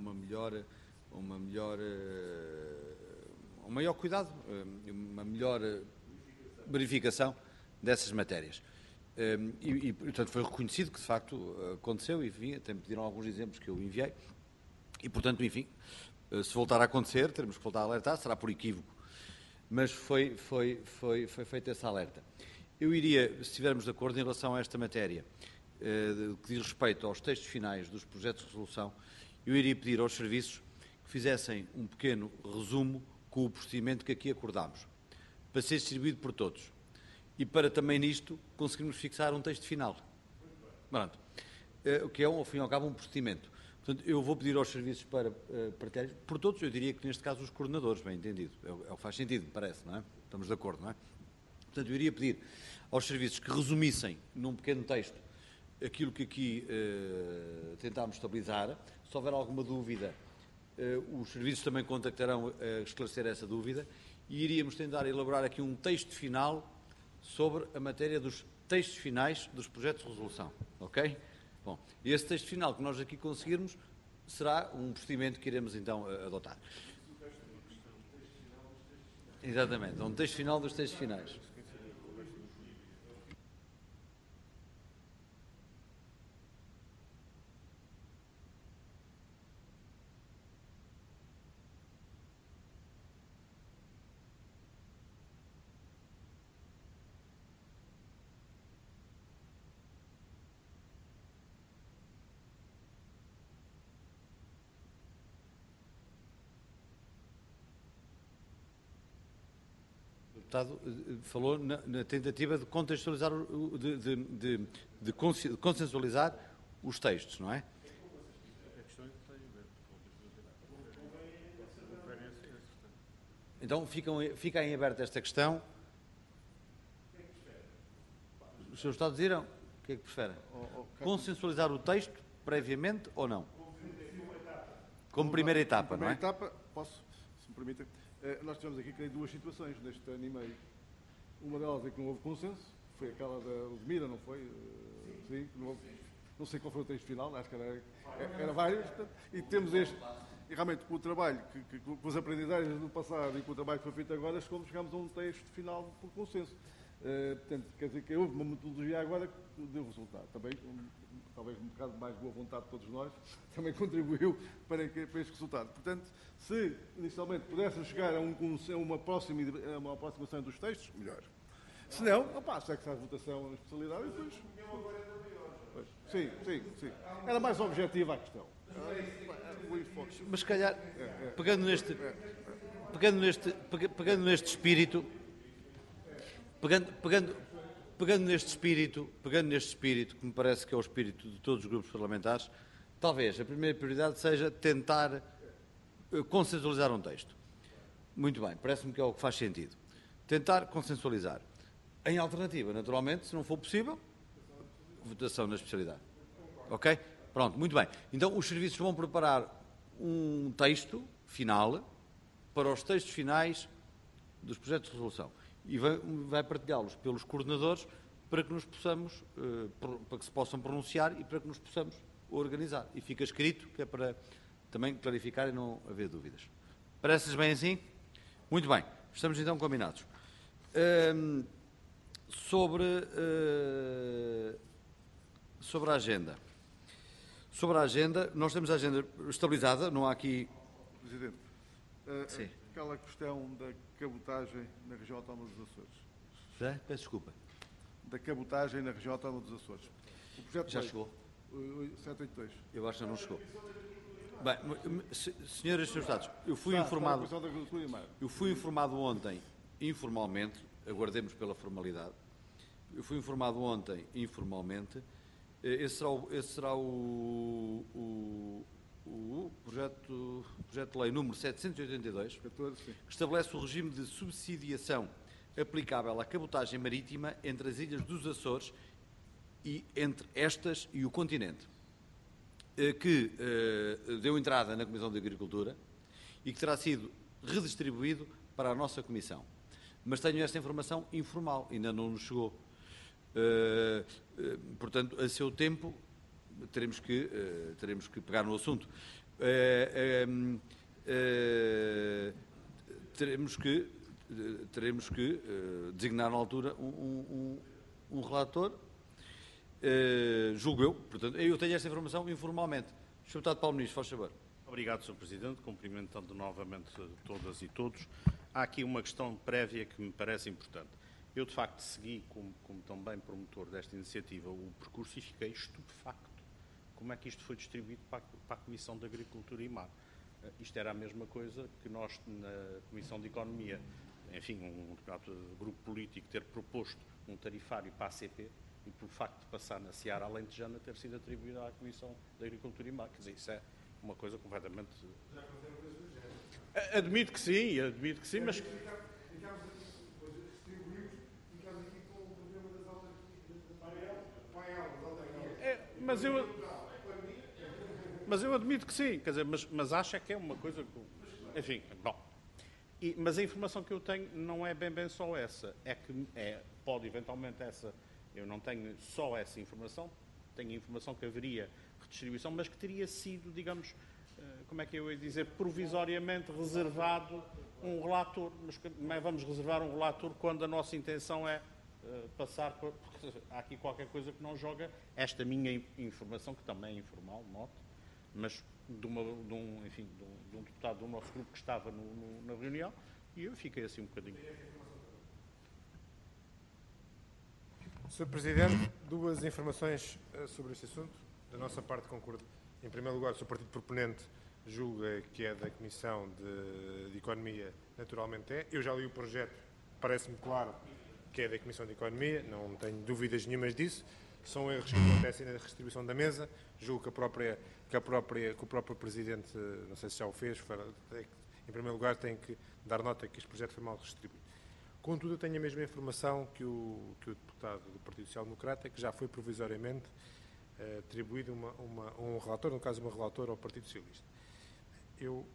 um maior cuidado, uma melhor verificação dessas matérias. E, portanto, foi reconhecido que, de facto, aconteceu e, enfim, até me pediram alguns exemplos que eu enviei. E, portanto, enfim, se voltar a acontecer, teremos que voltar a alertar, será por equívoco. Mas foi feito esse alerta. Eu iria, se estivermos de acordo em relação a esta matéria, que diz respeito aos textos finais dos projetos de resolução, eu iria pedir aos serviços que fizessem um pequeno resumo com o procedimento que aqui acordámos, para ser distribuído por todos. E para também nisto conseguirmos fixar um texto final. Pronto. O que é, ao fim e ao cabo, um procedimento. Portanto, eu vou pedir aos serviços para partilhar, por todos, eu diria que neste caso os coordenadores, bem entendido. É o que faz sentido, me parece, não é? Estamos de acordo, não é? Portanto, eu iria pedir aos serviços que resumissem num pequeno texto aquilo que aqui tentámos estabilizar. Se houver alguma dúvida, os serviços também contactarão a esclarecer essa dúvida e iríamos tentar elaborar aqui um texto final sobre a matéria dos textos finais dos projetos de resolução. Ok? Bom, esse texto final que nós aqui conseguirmos será um procedimento que iremos então adotar. Exatamente, um texto final dos textos finais. O deputado falou na tentativa de contextualizar, de consensualizar os textos, não é? Então fica em aberto esta questão. Os seus Estados viram? O que é que preferem? Consensualizar o texto previamente ou não? Como primeira etapa, não é? Primeira etapa, posso, se me permitem. Nós tivemos aqui, creio, duas situações neste ano e meio. Uma delas é que não houve consenso, foi aquela da Ludmira, não foi? Sim, não sei qual foi o texto final, acho que era vários. E temos este, e realmente com o trabalho, com as aprendizagens do passado e com o trabalho que foi feito agora, chegámos a um texto final por consenso. Portanto, quer dizer que houve uma metodologia agora que deu resultado. Também, talvez um bocado mais boa vontade de todos nós, também contribuiu para este resultado. Portanto, se inicialmente pudéssemos chegar a uma aproximação dos textos, melhor. Se não, segue-se à votação na especialidade e depois... Sim. Era mais objetiva a questão. Mas se calhar, pegando neste espírito, pegando neste espírito, que me parece que é o espírito de todos os grupos parlamentares, talvez a primeira prioridade seja tentar consensualizar um texto. Muito bem, parece-me que é o que faz sentido. Tentar consensualizar. Em alternativa, naturalmente, se não for possível, votação na especialidade. Ok? Pronto, muito bem. Então, os serviços vão preparar um texto final para os textos finais dos projetos de resolução e vai partilhá-los pelos coordenadores para que para que se possam pronunciar e para que nos possamos organizar. E fica escrito, que é para também clarificar e não haver dúvidas. Parece-lhes bem assim? Muito bem. Estamos então combinados. Sobre a agenda. Sobre a agenda, nós temos a agenda estabilizada, não há aqui... Presidente, Sim. aquela questão da cabotagem na região autónoma dos Açores. Peço desculpa. Da cabotagem na região autónoma dos Açores. O projeto Já chegou? 782. Eu acho que não chegou. Bem, senhoras e senhores deputados, eu fui informado ontem, informalmente, aguardemos pela formalidade, eu fui informado ontem, informalmente, esse será o projeto de lei número 782, 14, sim. que estabelece o regime de subsidiação aplicável à cabotagem marítima entre as ilhas dos Açores e entre estas e o continente, que deu entrada na Comissão de Agricultura e que terá sido redistribuído para a nossa Comissão. Mas tenho esta informação informal, ainda não nos chegou. Portanto, a seu tempo, teremos que pegar no assunto. Teremos que designar na altura um relator, julgo eu. Portanto, eu tenho esta informação informalmente. Sr. Deputado Paulo Ministro, faz favor. Obrigado, Sr. Presidente. Cumprimentando novamente todas e todos. Há aqui uma questão prévia que me parece importante. Eu, de facto, segui, como também promotor desta iniciativa, o percurso e fiquei estupefacto. Como é que isto foi distribuído para a Comissão de Agricultura e Mar? Isto era a mesma coisa que nós, na Comissão de Economia, enfim, um grupo político ter proposto um tarifário para a ACP e, por facto de passar na Seara Alentejana, ter sido atribuído à Comissão de Agricultura e Mar. Quer dizer, isso é uma coisa completamente... Admito que sim, mas... Mas eu admito que sim, quer dizer, mas acho que é uma coisa que... Enfim, bom. Mas a informação que eu tenho não é bem só essa. É que pode eventualmente essa... Eu não tenho só essa informação, tenho a informação que haveria redistribuição, mas que teria sido, digamos, como é que eu ia dizer, provisoriamente reservado um relator. Mas como é que vamos reservar um relator quando a nossa intenção é passar... Porque há aqui qualquer coisa que não joga. Esta minha informação, que também é informal, note, mas de um deputado do nosso grupo que estava na reunião, e eu fiquei assim um bocadinho... Sr. Presidente, duas informações sobre este assunto. Da nossa parte, concordo. Em primeiro lugar, o Sr. Partido Proponente julga que é da Comissão de Economia, naturalmente é. Eu já li o projeto, parece-me claro que é da Comissão de Economia, não tenho dúvidas nenhumas disso. São erros que acontecem na redistribuição da mesa. Julgo que o próprio Presidente, não sei se já o fez, em primeiro lugar tem que dar nota que este projeto foi mal redistribuído. Contudo, eu tenho a mesma informação que o deputado do Partido Social Democrata, que já foi provisoriamente atribuído um relator, no caso uma relatora ao Partido Socialista. Eu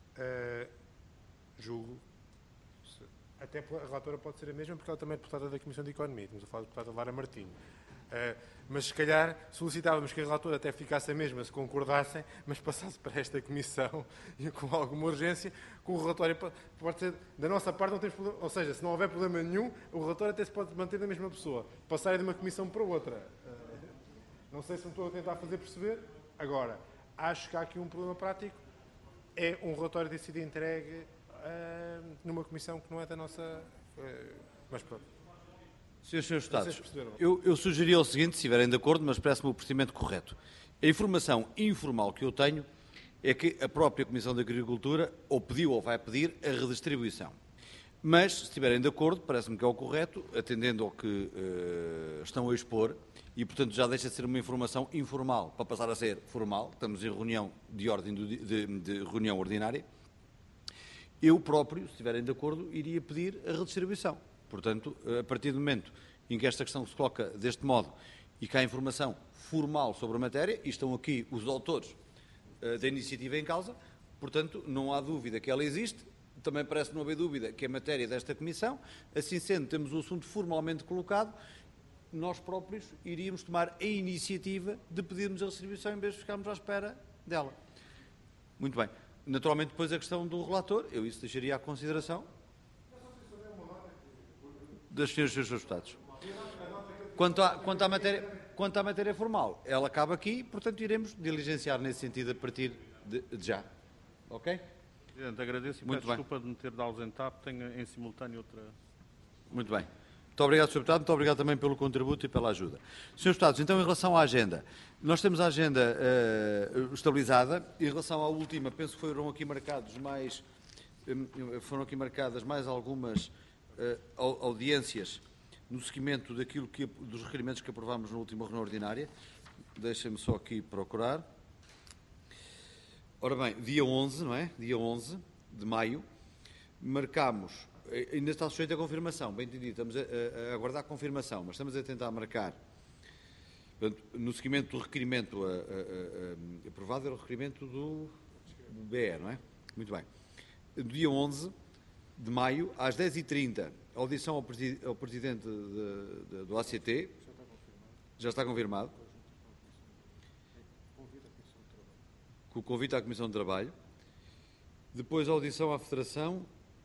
julgo, até a relatora pode ser a mesma, porque ela também é deputada da Comissão de Economia, estamos a falar da deputada Lara Martinho. Mas se calhar solicitávamos que a relatora até ficasse a mesma, se concordassem, mas passasse para esta comissão e com alguma urgência, com o relatório pode ser, da nossa parte não temos problema, ou seja, se não houver problema nenhum, o relatório até se pode manter da mesma pessoa, passar de uma comissão para outra. Não sei se me estou a tentar fazer perceber. Agora, acho que há aqui um problema prático, é um relatório ter sido entregue numa comissão que não é da nossa... mas pronto. Senhores Deputados, eu sugeria o seguinte, se estiverem de acordo, mas parece-me o procedimento correto. A informação informal que eu tenho é que a própria Comissão de Agricultura ou pediu ou vai pedir a redistribuição. Mas, se estiverem de acordo, parece-me que é o correto, atendendo ao que estão a expor, e, portanto, já deixa de ser uma informação informal para passar a ser formal, estamos em reunião de ordem de reunião ordinária, eu próprio, se estiverem de acordo, iria pedir a redistribuição. Portanto, a partir do momento em que esta questão se coloca deste modo e que há informação formal sobre a matéria, e estão aqui os autores da iniciativa em causa, portanto, não há dúvida que ela existe, também parece não haver dúvida que é matéria desta Comissão, assim sendo, temos o assunto formalmente colocado, nós próprios iríamos tomar a iniciativa de pedirmos a redistribuição em vez de ficarmos à espera dela. Muito bem. Naturalmente, depois a questão do relator, eu isso deixaria à consideração das senhoras e senhores deputados. Quanto à matéria formal, ela cabe aqui, portanto, iremos diligenciar nesse sentido a partir de já. Ok? Presidente, agradeço e peço desculpa de me ter de ausentar, porque tenho em simultâneo outra... Muito bem. Muito obrigado, Sr. Deputado. Muito obrigado também pelo contributo e pela ajuda. Senhores Deputados, então, em relação à agenda, nós temos a agenda estabilizada. Em relação à última, penso que foram aqui marcadas mais algumas audiências no seguimento dos requerimentos que aprovámos na última reunião ordinária. Deixem-me só aqui procurar. Ora bem, dia 11, não é? Dia 11 de maio, marcámos, ainda está sujeito à confirmação, bem entendido, estamos a aguardar a confirmação, mas estamos a tentar marcar, portanto, no seguimento do requerimento aprovado, era o requerimento do BE, não é? Muito bem. Dia 11 de maio, às 10h30, audição ao presidente do ACT. Já está confirmado. Com o convite à Comissão de Trabalho. Depois, a audição à Federação.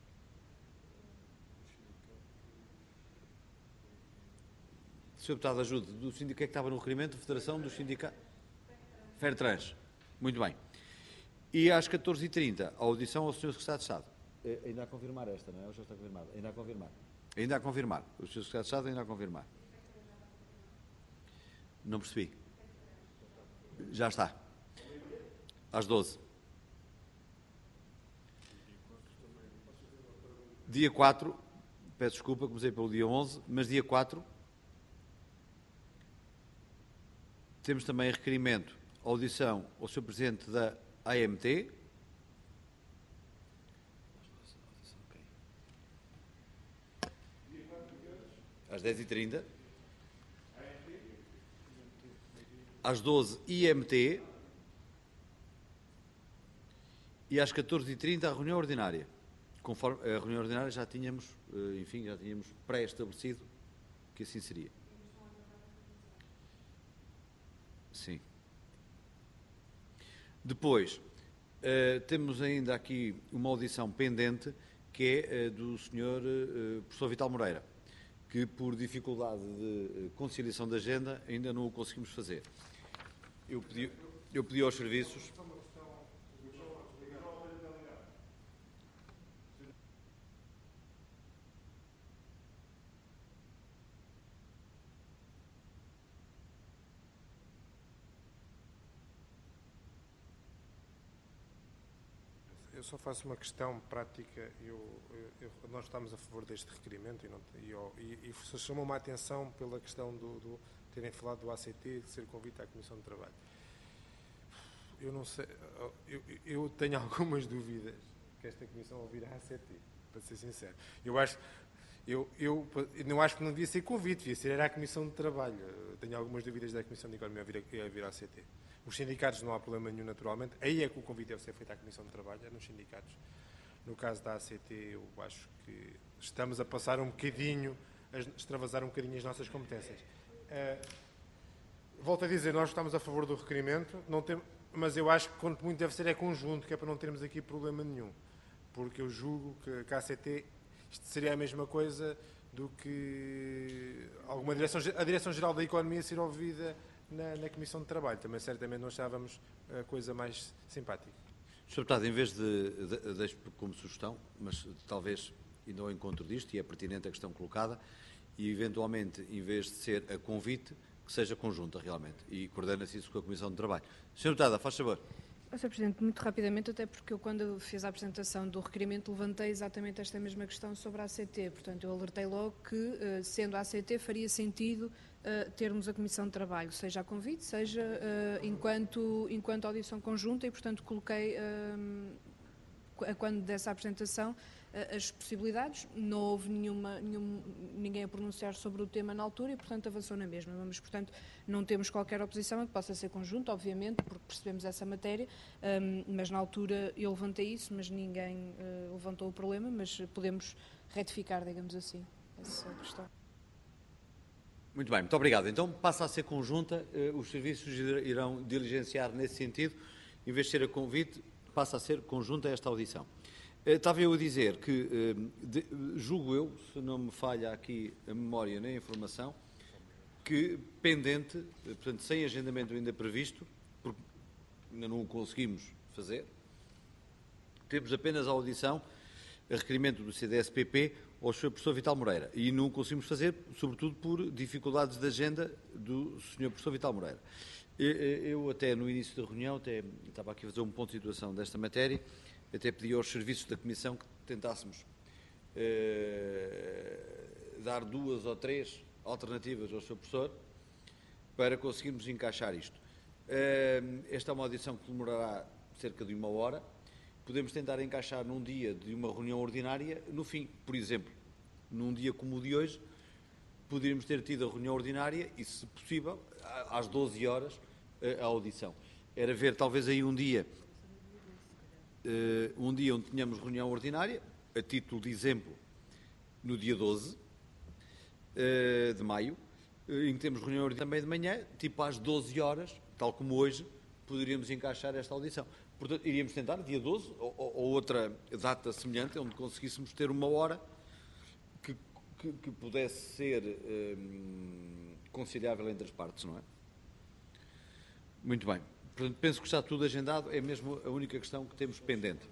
Sr. Deputado, ajude. Do sindicato, o que é que estava no requerimento? Federação dos Sindicatos? Fairtrans. Muito bem. E às 14h30, a audição ao Sr. Secretário de Estado. Ainda a confirmar esta, não é? Ou já está confirmado? Ainda a confirmar. Ainda a confirmar. O Sr. Secretário de Estado ainda a confirmar. Não percebi. Já está. Às 12. Dia 4, peço desculpa, comecei pelo dia 11, mas dia 4 temos também requerimento, audição ao Sr. Presidente da AMT. Às 10h30. Às 12, IMT. E às 14h30, a reunião ordinária. Conforme a reunião ordinária já tínhamos, enfim, já tínhamos pré-estabelecido que assim seria. Sim. Depois, temos ainda aqui uma audição pendente, que é do Sr. Professor Vital Moreira, que por dificuldade de conciliação da agenda ainda não o conseguimos fazer. Eu pedi aos serviços... Eu só faço uma questão prática. Nós estamos a favor deste requerimento e chamou-me a atenção pela questão do terem falado do ACT e de ser convite à Comissão de Trabalho. Eu não sei, eu tenho algumas dúvidas que esta Comissão ouvirá a ACT, para ser sincero. Eu não acho que não devia ser convite, devia ser a Comissão de Trabalho. Eu tenho algumas dúvidas da Comissão de Economia a vir à ACT. Os sindicatos não há problema nenhum, naturalmente. Aí é que o convite deve ser feito à Comissão de Trabalho, é nos sindicatos. No caso da ACT, eu acho que estamos a passar um bocadinho, a extravasar um bocadinho as nossas competências. Volto a dizer, nós estamos a favor do requerimento, mas eu acho que quanto muito deve ser conjunto, que é para não termos aqui problema nenhum. Porque eu julgo que a ACT, isto seria a mesma coisa do que a Direção-Geral da Economia ser ouvida na Comissão de Trabalho. Também certamente nós achávamos a coisa mais simpática. Sr. Deputado, em vez deixo como sugestão, mas talvez ainda ao encontro disto, e é pertinente a questão colocada, e eventualmente, em vez de ser a convite, que seja conjunta realmente, e coordena-se isso com a Comissão de Trabalho. Sr. Deputada, faz favor. Sr. Presidente, muito rapidamente, até porque eu, quando fiz a apresentação do requerimento, levantei exatamente esta mesma questão sobre a ACT. Portanto, eu alertei logo que, sendo a ACT, faria sentido termos a Comissão de Trabalho, seja a convite, seja enquanto audição conjunta, e, portanto, coloquei, quando dessa apresentação, as possibilidades. Não houve ninguém a pronunciar sobre o tema na altura e, portanto, avançou na mesma. Mas, portanto, não temos qualquer oposição a que possa ser conjunto, obviamente, porque percebemos essa matéria, mas na altura eu levantei isso, mas ninguém levantou o problema, mas podemos retificar, digamos assim, essa questão. Muito bem, muito obrigado. Então, passa a ser conjunta, os serviços irão diligenciar nesse sentido, em vez de ser a convite, passa a ser conjunta esta audição. Estava eu a dizer que, julgo eu, se não me falha aqui a memória nem a informação, que pendente, portanto, sem agendamento ainda previsto, porque ainda não o conseguimos fazer, temos apenas a audição, a requerimento do CDS-PP ao Sr. Professor Vital Moreira, e não o conseguimos fazer, sobretudo por dificuldades de agenda do Sr. Professor Vital Moreira. Eu até no início da reunião, até estava aqui a fazer um ponto de situação desta matéria, até pedi aos serviços da Comissão que tentássemos dar 2 ou 3 alternativas ao Sr. Professor para conseguirmos encaixar isto. Esta é uma audição que demorará cerca de 1 hora. Podemos tentar encaixar num dia de uma reunião ordinária no fim. Por exemplo, num dia como o de hoje, poderíamos ter tido a reunião ordinária e, se possível, às 12 horas, a audição. Era ver talvez aí um dia onde tínhamos reunião ordinária, a título de exemplo, no dia 12 de maio, em que temos reunião também de manhã, tipo às 12 horas, tal como hoje, poderíamos encaixar esta audição. Portanto, iríamos tentar, dia 12, ou outra data semelhante, onde conseguíssemos ter uma hora que pudesse ser conciliável entre as partes, não é? Muito bem. Portanto, penso que está tudo agendado, é mesmo a única questão que temos pendente.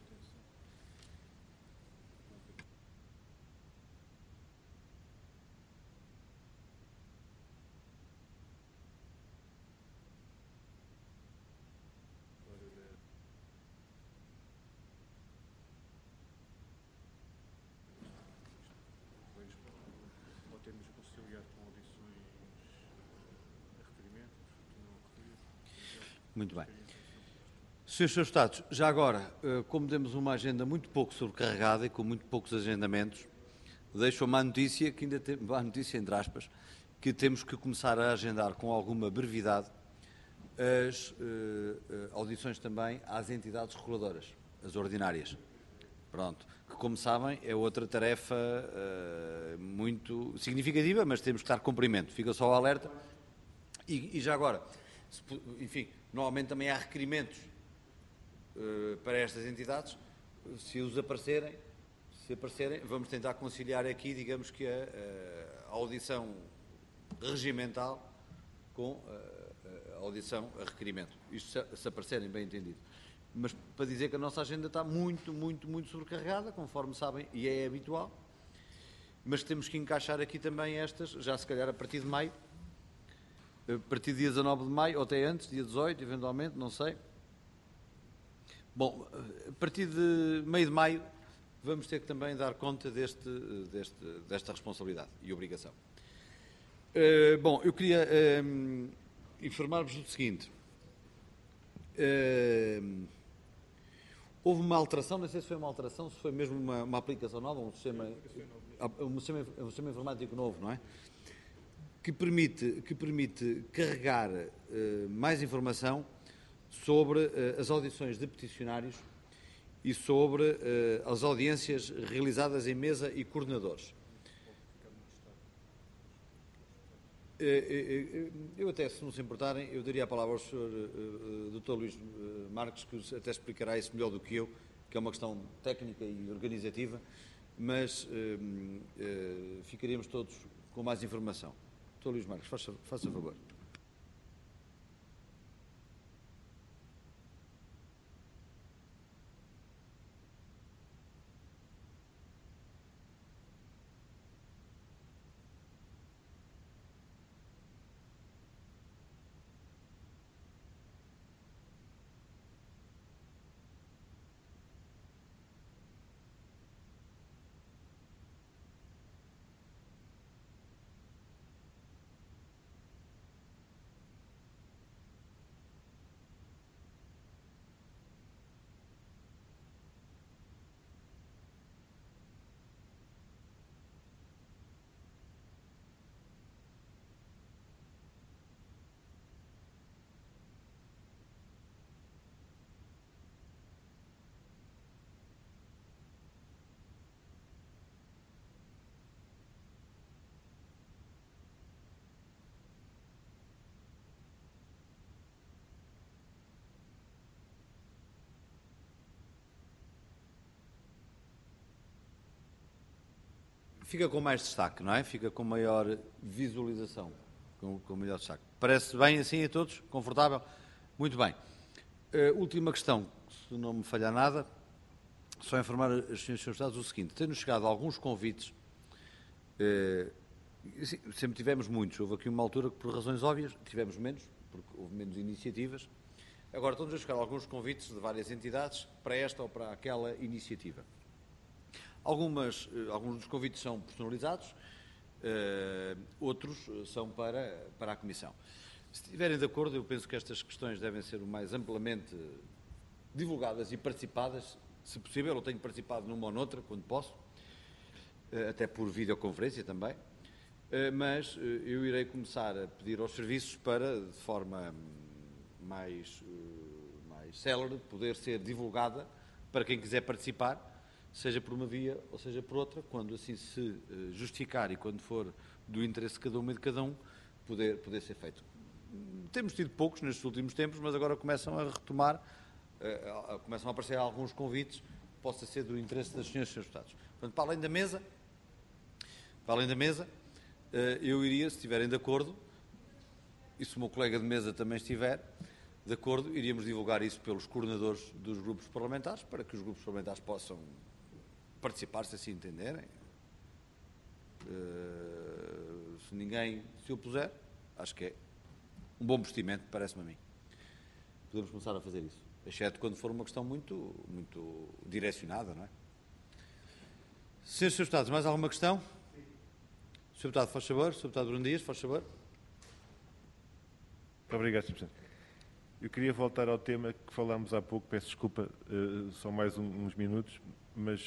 Muito bem. Senhores Deputados, já agora, como temos uma agenda muito pouco sobrecarregada e com muito poucos agendamentos, deixo uma notícia, que ainda tem, uma notícia entre aspas, que temos que começar a agendar com alguma brevidade as audições também às entidades reguladoras, as ordinárias. Pronto, que como sabem é outra tarefa muito significativa, mas temos que dar cumprimento. Fica só o alerta. E já agora, enfim, normalmente também há requerimentos para estas entidades. Se aparecerem, vamos tentar conciliar aqui, digamos que a audição regimental com a audição a requerimento. Isto se aparecerem, bem entendido. Mas para dizer que a nossa agenda está muito sobrecarregada, conforme sabem, e é habitual. Mas temos que encaixar aqui também estas, já se calhar a partir de maio, a partir do dia 19 de maio, ou até antes, dia 18, eventualmente, não sei. Bom, a partir de meio de maio, vamos ter que também dar conta desta responsabilidade e obrigação. Bom, eu queria informar-vos do seguinte. Houve uma alteração, não sei se foi uma alteração, se foi mesmo uma aplicação nova, um sistema informático novo, não é? Que permite carregar mais informação sobre as audições de peticionários e sobre as audiências realizadas em mesa e coordenadores. Eu até, se não se importarem, eu daria a palavra ao Sr. Dr. Luís Marques, que até explicará isso melhor do que eu, que é uma questão técnica e organizativa, mas ficaríamos todos com mais informação. Dr. Luís Marques, faça favor. Fica com mais destaque, não é? Fica com maior visualização, com maior destaque. Parece bem assim a todos? Confortável? Muito bem. Última questão, se não me falhar nada, só informar os senhores deputados o seguinte: tem-nos chegado alguns convites, sempre tivemos muitos, houve aqui uma altura que por razões óbvias tivemos menos, porque houve menos iniciativas. Agora estão-nos a chegar alguns convites de várias entidades para esta ou para aquela iniciativa. Alguns dos convites são personalizados, outros são para a Comissão. Se estiverem de acordo, eu penso que estas questões devem ser o mais amplamente divulgadas e participadas, se possível. Eu tenho participado numa ou noutra, quando posso, até por videoconferência também, mas eu irei começar a pedir aos serviços para, de forma mais célere, poder ser divulgada para quem quiser participar, seja por uma via ou seja por outra, quando assim se justificar e quando for do interesse de cada uma e de cada um, poder ser feito. Temos tido poucos nestes últimos tempos, mas agora começam a retomar, começam a aparecer alguns convites que possa ser do interesse das senhoras e senhores deputados. Portanto, para além da mesa, eu iria, se estiverem de acordo, e se o meu colega de mesa também estiver de acordo, iríamos divulgar isso pelos coordenadores dos grupos parlamentares, para que os grupos parlamentares possam participar, se assim entenderem. Se ninguém se opuser, acho que é um bom investimento, parece-me a mim. Podemos começar a fazer isso, exceto quando for uma questão muito direcionada, não é? Senhores deputados, mais alguma questão? Sr. Deputado, faz favor. Sr. Deputado Bruno Dias, faz favor. Muito obrigado, Sr. Presidente. Eu queria voltar ao tema que falámos há pouco, peço desculpa, só mais uns minutos, mas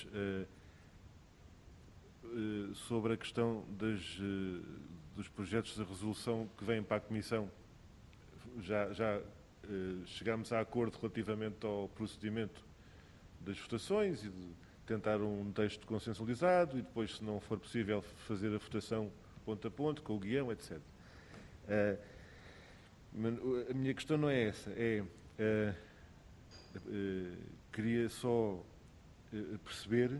sobre a questão dos projetos de resolução que vêm para a Comissão. Já chegámos a acordo relativamente ao procedimento das votações e de tentar um texto consensualizado e depois, se não for possível, fazer a votação ponto a ponto, com o guião, etc. A minha questão não é essa, queria só perceber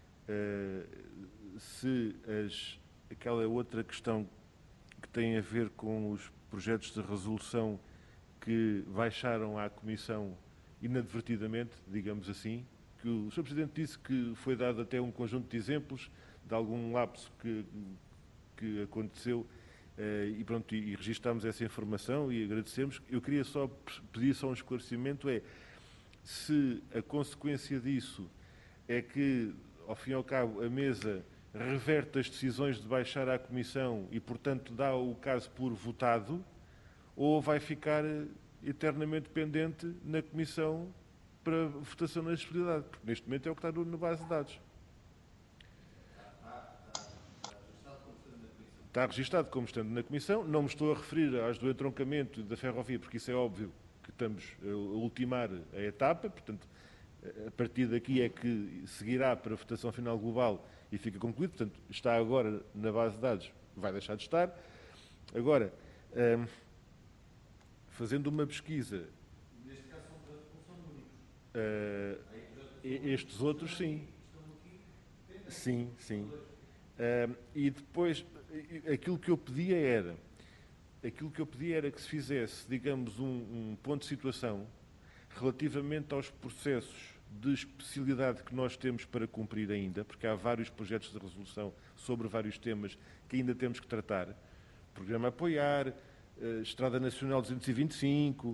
se aquela outra questão que tem a ver com os projetos de resolução que baixaram à Comissão inadvertidamente, digamos assim, que o Sr. Presidente disse que foi dado até um conjunto de exemplos de algum lapso que aconteceu e pronto, e registámos essa informação e agradecemos. Eu queria só pedir um esclarecimento, se a consequência disso é que, ao fim e ao cabo, a mesa reverte as decisões de baixar à Comissão e, portanto, dá o caso por votado, ou vai ficar eternamente pendente na Comissão para votação na disponibilidade, porque neste momento é o que está na base de dados. Está registado como estando na Comissão, não me estou a referir às do entroncamento da ferrovia, porque isso é óbvio que estamos a ultimar a etapa, portanto, a partir daqui é que seguirá para a votação final global e fica concluído, portanto, está agora na base de dados, vai deixar de estar. Agora, fazendo uma pesquisa... Neste caso são únicos. Estes outros, sim. Sim. E depois, aquilo que eu pedia era que se fizesse, digamos, um ponto de situação relativamente aos processos de especialidade que nós temos para cumprir ainda, porque há vários projetos de resolução sobre vários temas que ainda temos que tratar. Programa Apoiar, Estrada Nacional 225,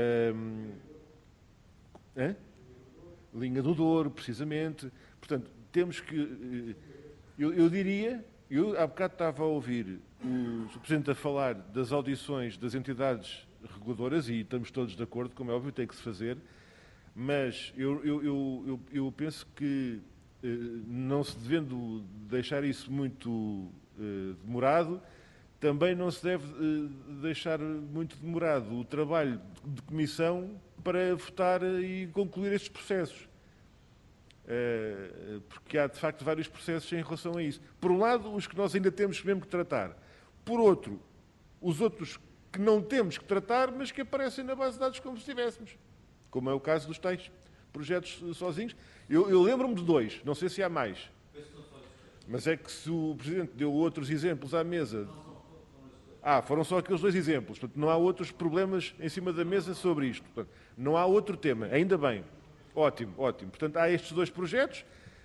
Linha do Douro, precisamente. Portanto, temos que... Eu diria... Eu há bocado estava a ouvir o Sr. Presidente a falar das audições das entidades reguladoras e estamos todos de acordo, como é óbvio, tem que se fazer, mas eu penso que, não se devendo deixar isso muito demorado, também não se deve deixar muito demorado o trabalho de comissão para votar e concluir estes processos. Porque há, de facto, vários processos em relação a isso. Por um lado, os que nós ainda temos mesmo que tratar. Por outro, os outros que não temos que tratar, mas que aparecem na base de dados como se tivéssemos. Como é o caso dos tais projetos sozinhos. Eu lembro-me de dois, não sei se há mais. Mas é que se o Presidente deu outros exemplos à mesa... foram só aqueles dois exemplos. Portanto, não há outros problemas em cima da mesa sobre isto. Portanto, não há outro tema, ainda bem. Ótimo. Portanto, há estes dois projetos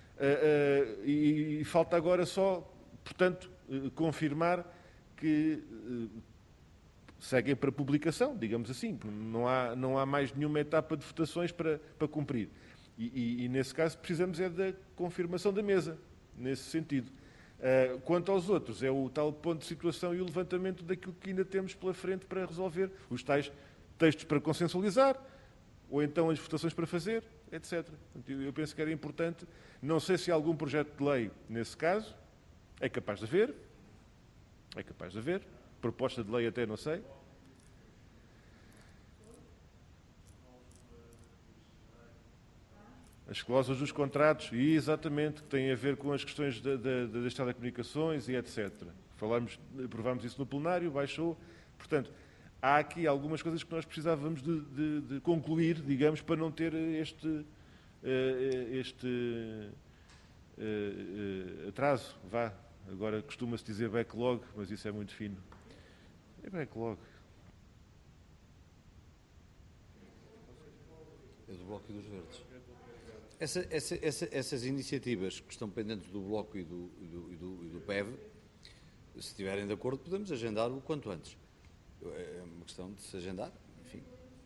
e falta agora só, portanto, confirmar que seguem para publicação, digamos assim. Não há mais nenhuma etapa de votações para cumprir. E, nesse caso, precisamos da confirmação da mesa, nesse sentido. Quanto aos outros, é o tal ponto de situação e o levantamento daquilo que ainda temos pela frente para resolver, os tais textos para consensualizar, ou então as votações para fazer, etc. Eu penso que era importante, não sei se há algum projeto de lei nesse caso, é capaz de haver, proposta de lei até não sei. As cláusulas dos contratos, e exatamente, que têm a ver com as questões das telecomunicações e etc. Aprovámos isso no plenário, baixou. Portanto, há aqui algumas coisas que nós precisávamos de concluir, digamos, para não ter este atraso. Vá, agora costuma-se dizer backlog, mas isso é muito fino. É backlog. É do Bloco e dos Verdes. Essas iniciativas que estão pendentes do Bloco e do PEV, se estiverem de acordo, podemos agendar o quanto antes. É uma questão de se agendar, enfim.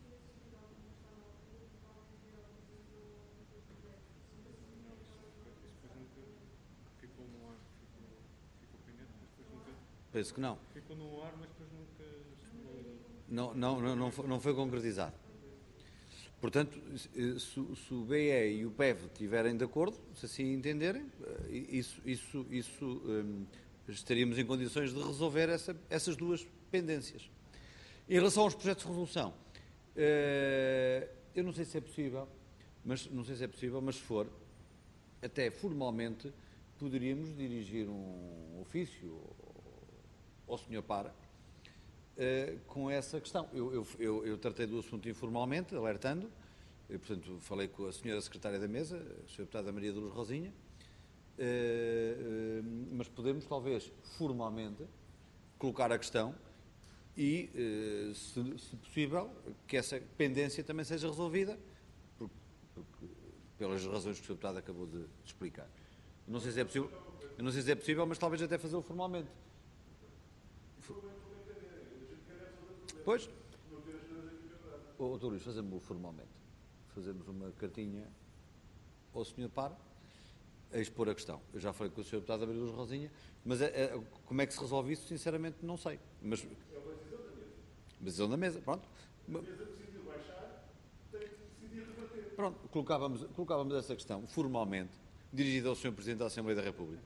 Penso que não. Ficou no ar, mas depois nunca... Não foi concretizado. Portanto, se o BE e o PEV estiverem de acordo, se assim entenderem, estaríamos em condições de resolver essas duas pendências. Em relação aos projetos de resolução, eu não sei se é possível, mas se for, até formalmente, poderíamos dirigir um ofício ao Sr. Para com essa questão. Eu tratei do assunto informalmente, alertando, portanto, falei com a Sra. Secretária da Mesa, a Sra. Deputada Maria de Luz Rosinha, mas podemos, talvez, formalmente, colocar a questão e, se possível, que essa pendência também seja resolvida, pelas razões que a Sra. Deputada acabou de explicar. Não sei se é possível, mas talvez até fazê-lo formalmente. Pois? Dr. Luís, fazemos-o formalmente. Fazemos uma cartinha ao Sr. Par a expor a questão. Eu já falei com o Sr. Deputado Maria Luz Rosinha, mas como é que se resolve isso, sinceramente, não sei. Mas, é uma decisão da mesa, pronto. A mesa decidiu baixar, tem que decidir rebater. Pronto, colocávamos essa questão formalmente, dirigida ao Sr. Presidente da Assembleia da República.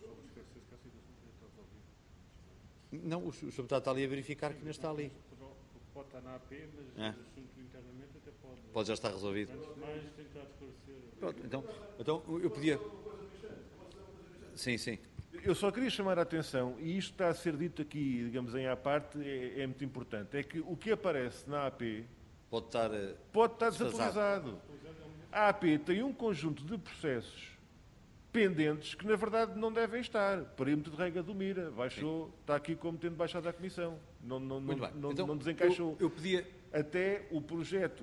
Não, o Sr. Deputado está ali a verificar que ainda está ali. Pode estar na AP, mas o assunto internamente até pode... Pode já estar resolvido. Antes de mais, tentar esclarecer... Pronto, então eu pedia... Sim. Eu só queria chamar a atenção, e isto está a ser dito aqui, digamos, em à parte, é muito importante, é que o que aparece na AP pode estar desatualizado. A AP tem um conjunto de processos pendentes que, na verdade, não devem estar. Perímetro de Rega do Mira, baixou, está aqui como tendo baixado a Comissão. Não desencaixou. Eu pedia... Até o projeto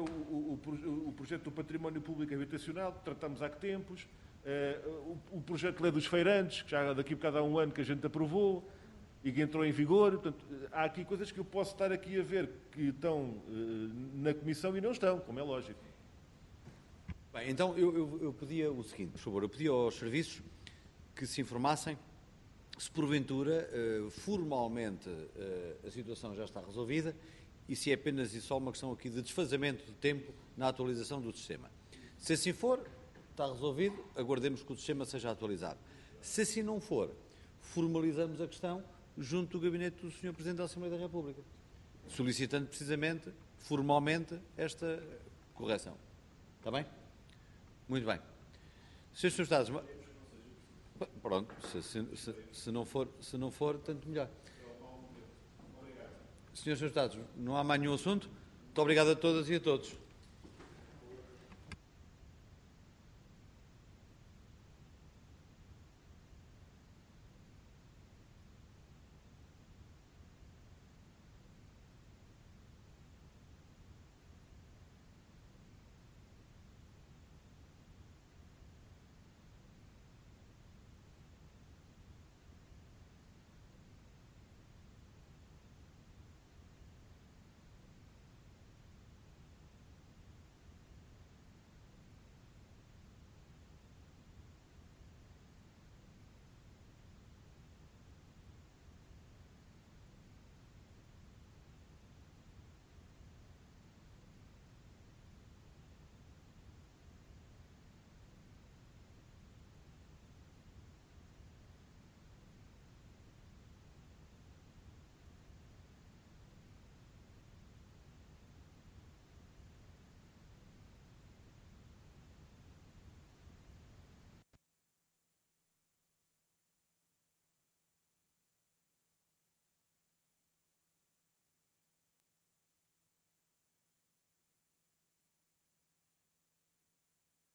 do Património Público Habitacional, que tratamos há que tempos, o projeto de lei dos feirantes, que já daqui a bocado há um ano que a gente aprovou e que entrou em vigor. Portanto, há aqui coisas que eu posso estar aqui a ver que estão na Comissão e não estão, como é lógico. Bem, então eu pedia o seguinte, por favor, eu pedia aos serviços que se informassem se porventura formalmente a situação já está resolvida e se é apenas e só uma questão aqui de desfazamento de tempo na atualização do sistema. Se assim for, está resolvido, aguardemos que o sistema seja atualizado. Se assim não for, formalizamos a questão junto do gabinete do Sr. Presidente da Assembleia da República, solicitando precisamente, formalmente, esta correção. Está bem? Muito bem. Srs. Deputados, pronto, se não for, tanto melhor. Srs. Deputados, não há mais nenhum assunto? Muito obrigado a todas e a todos.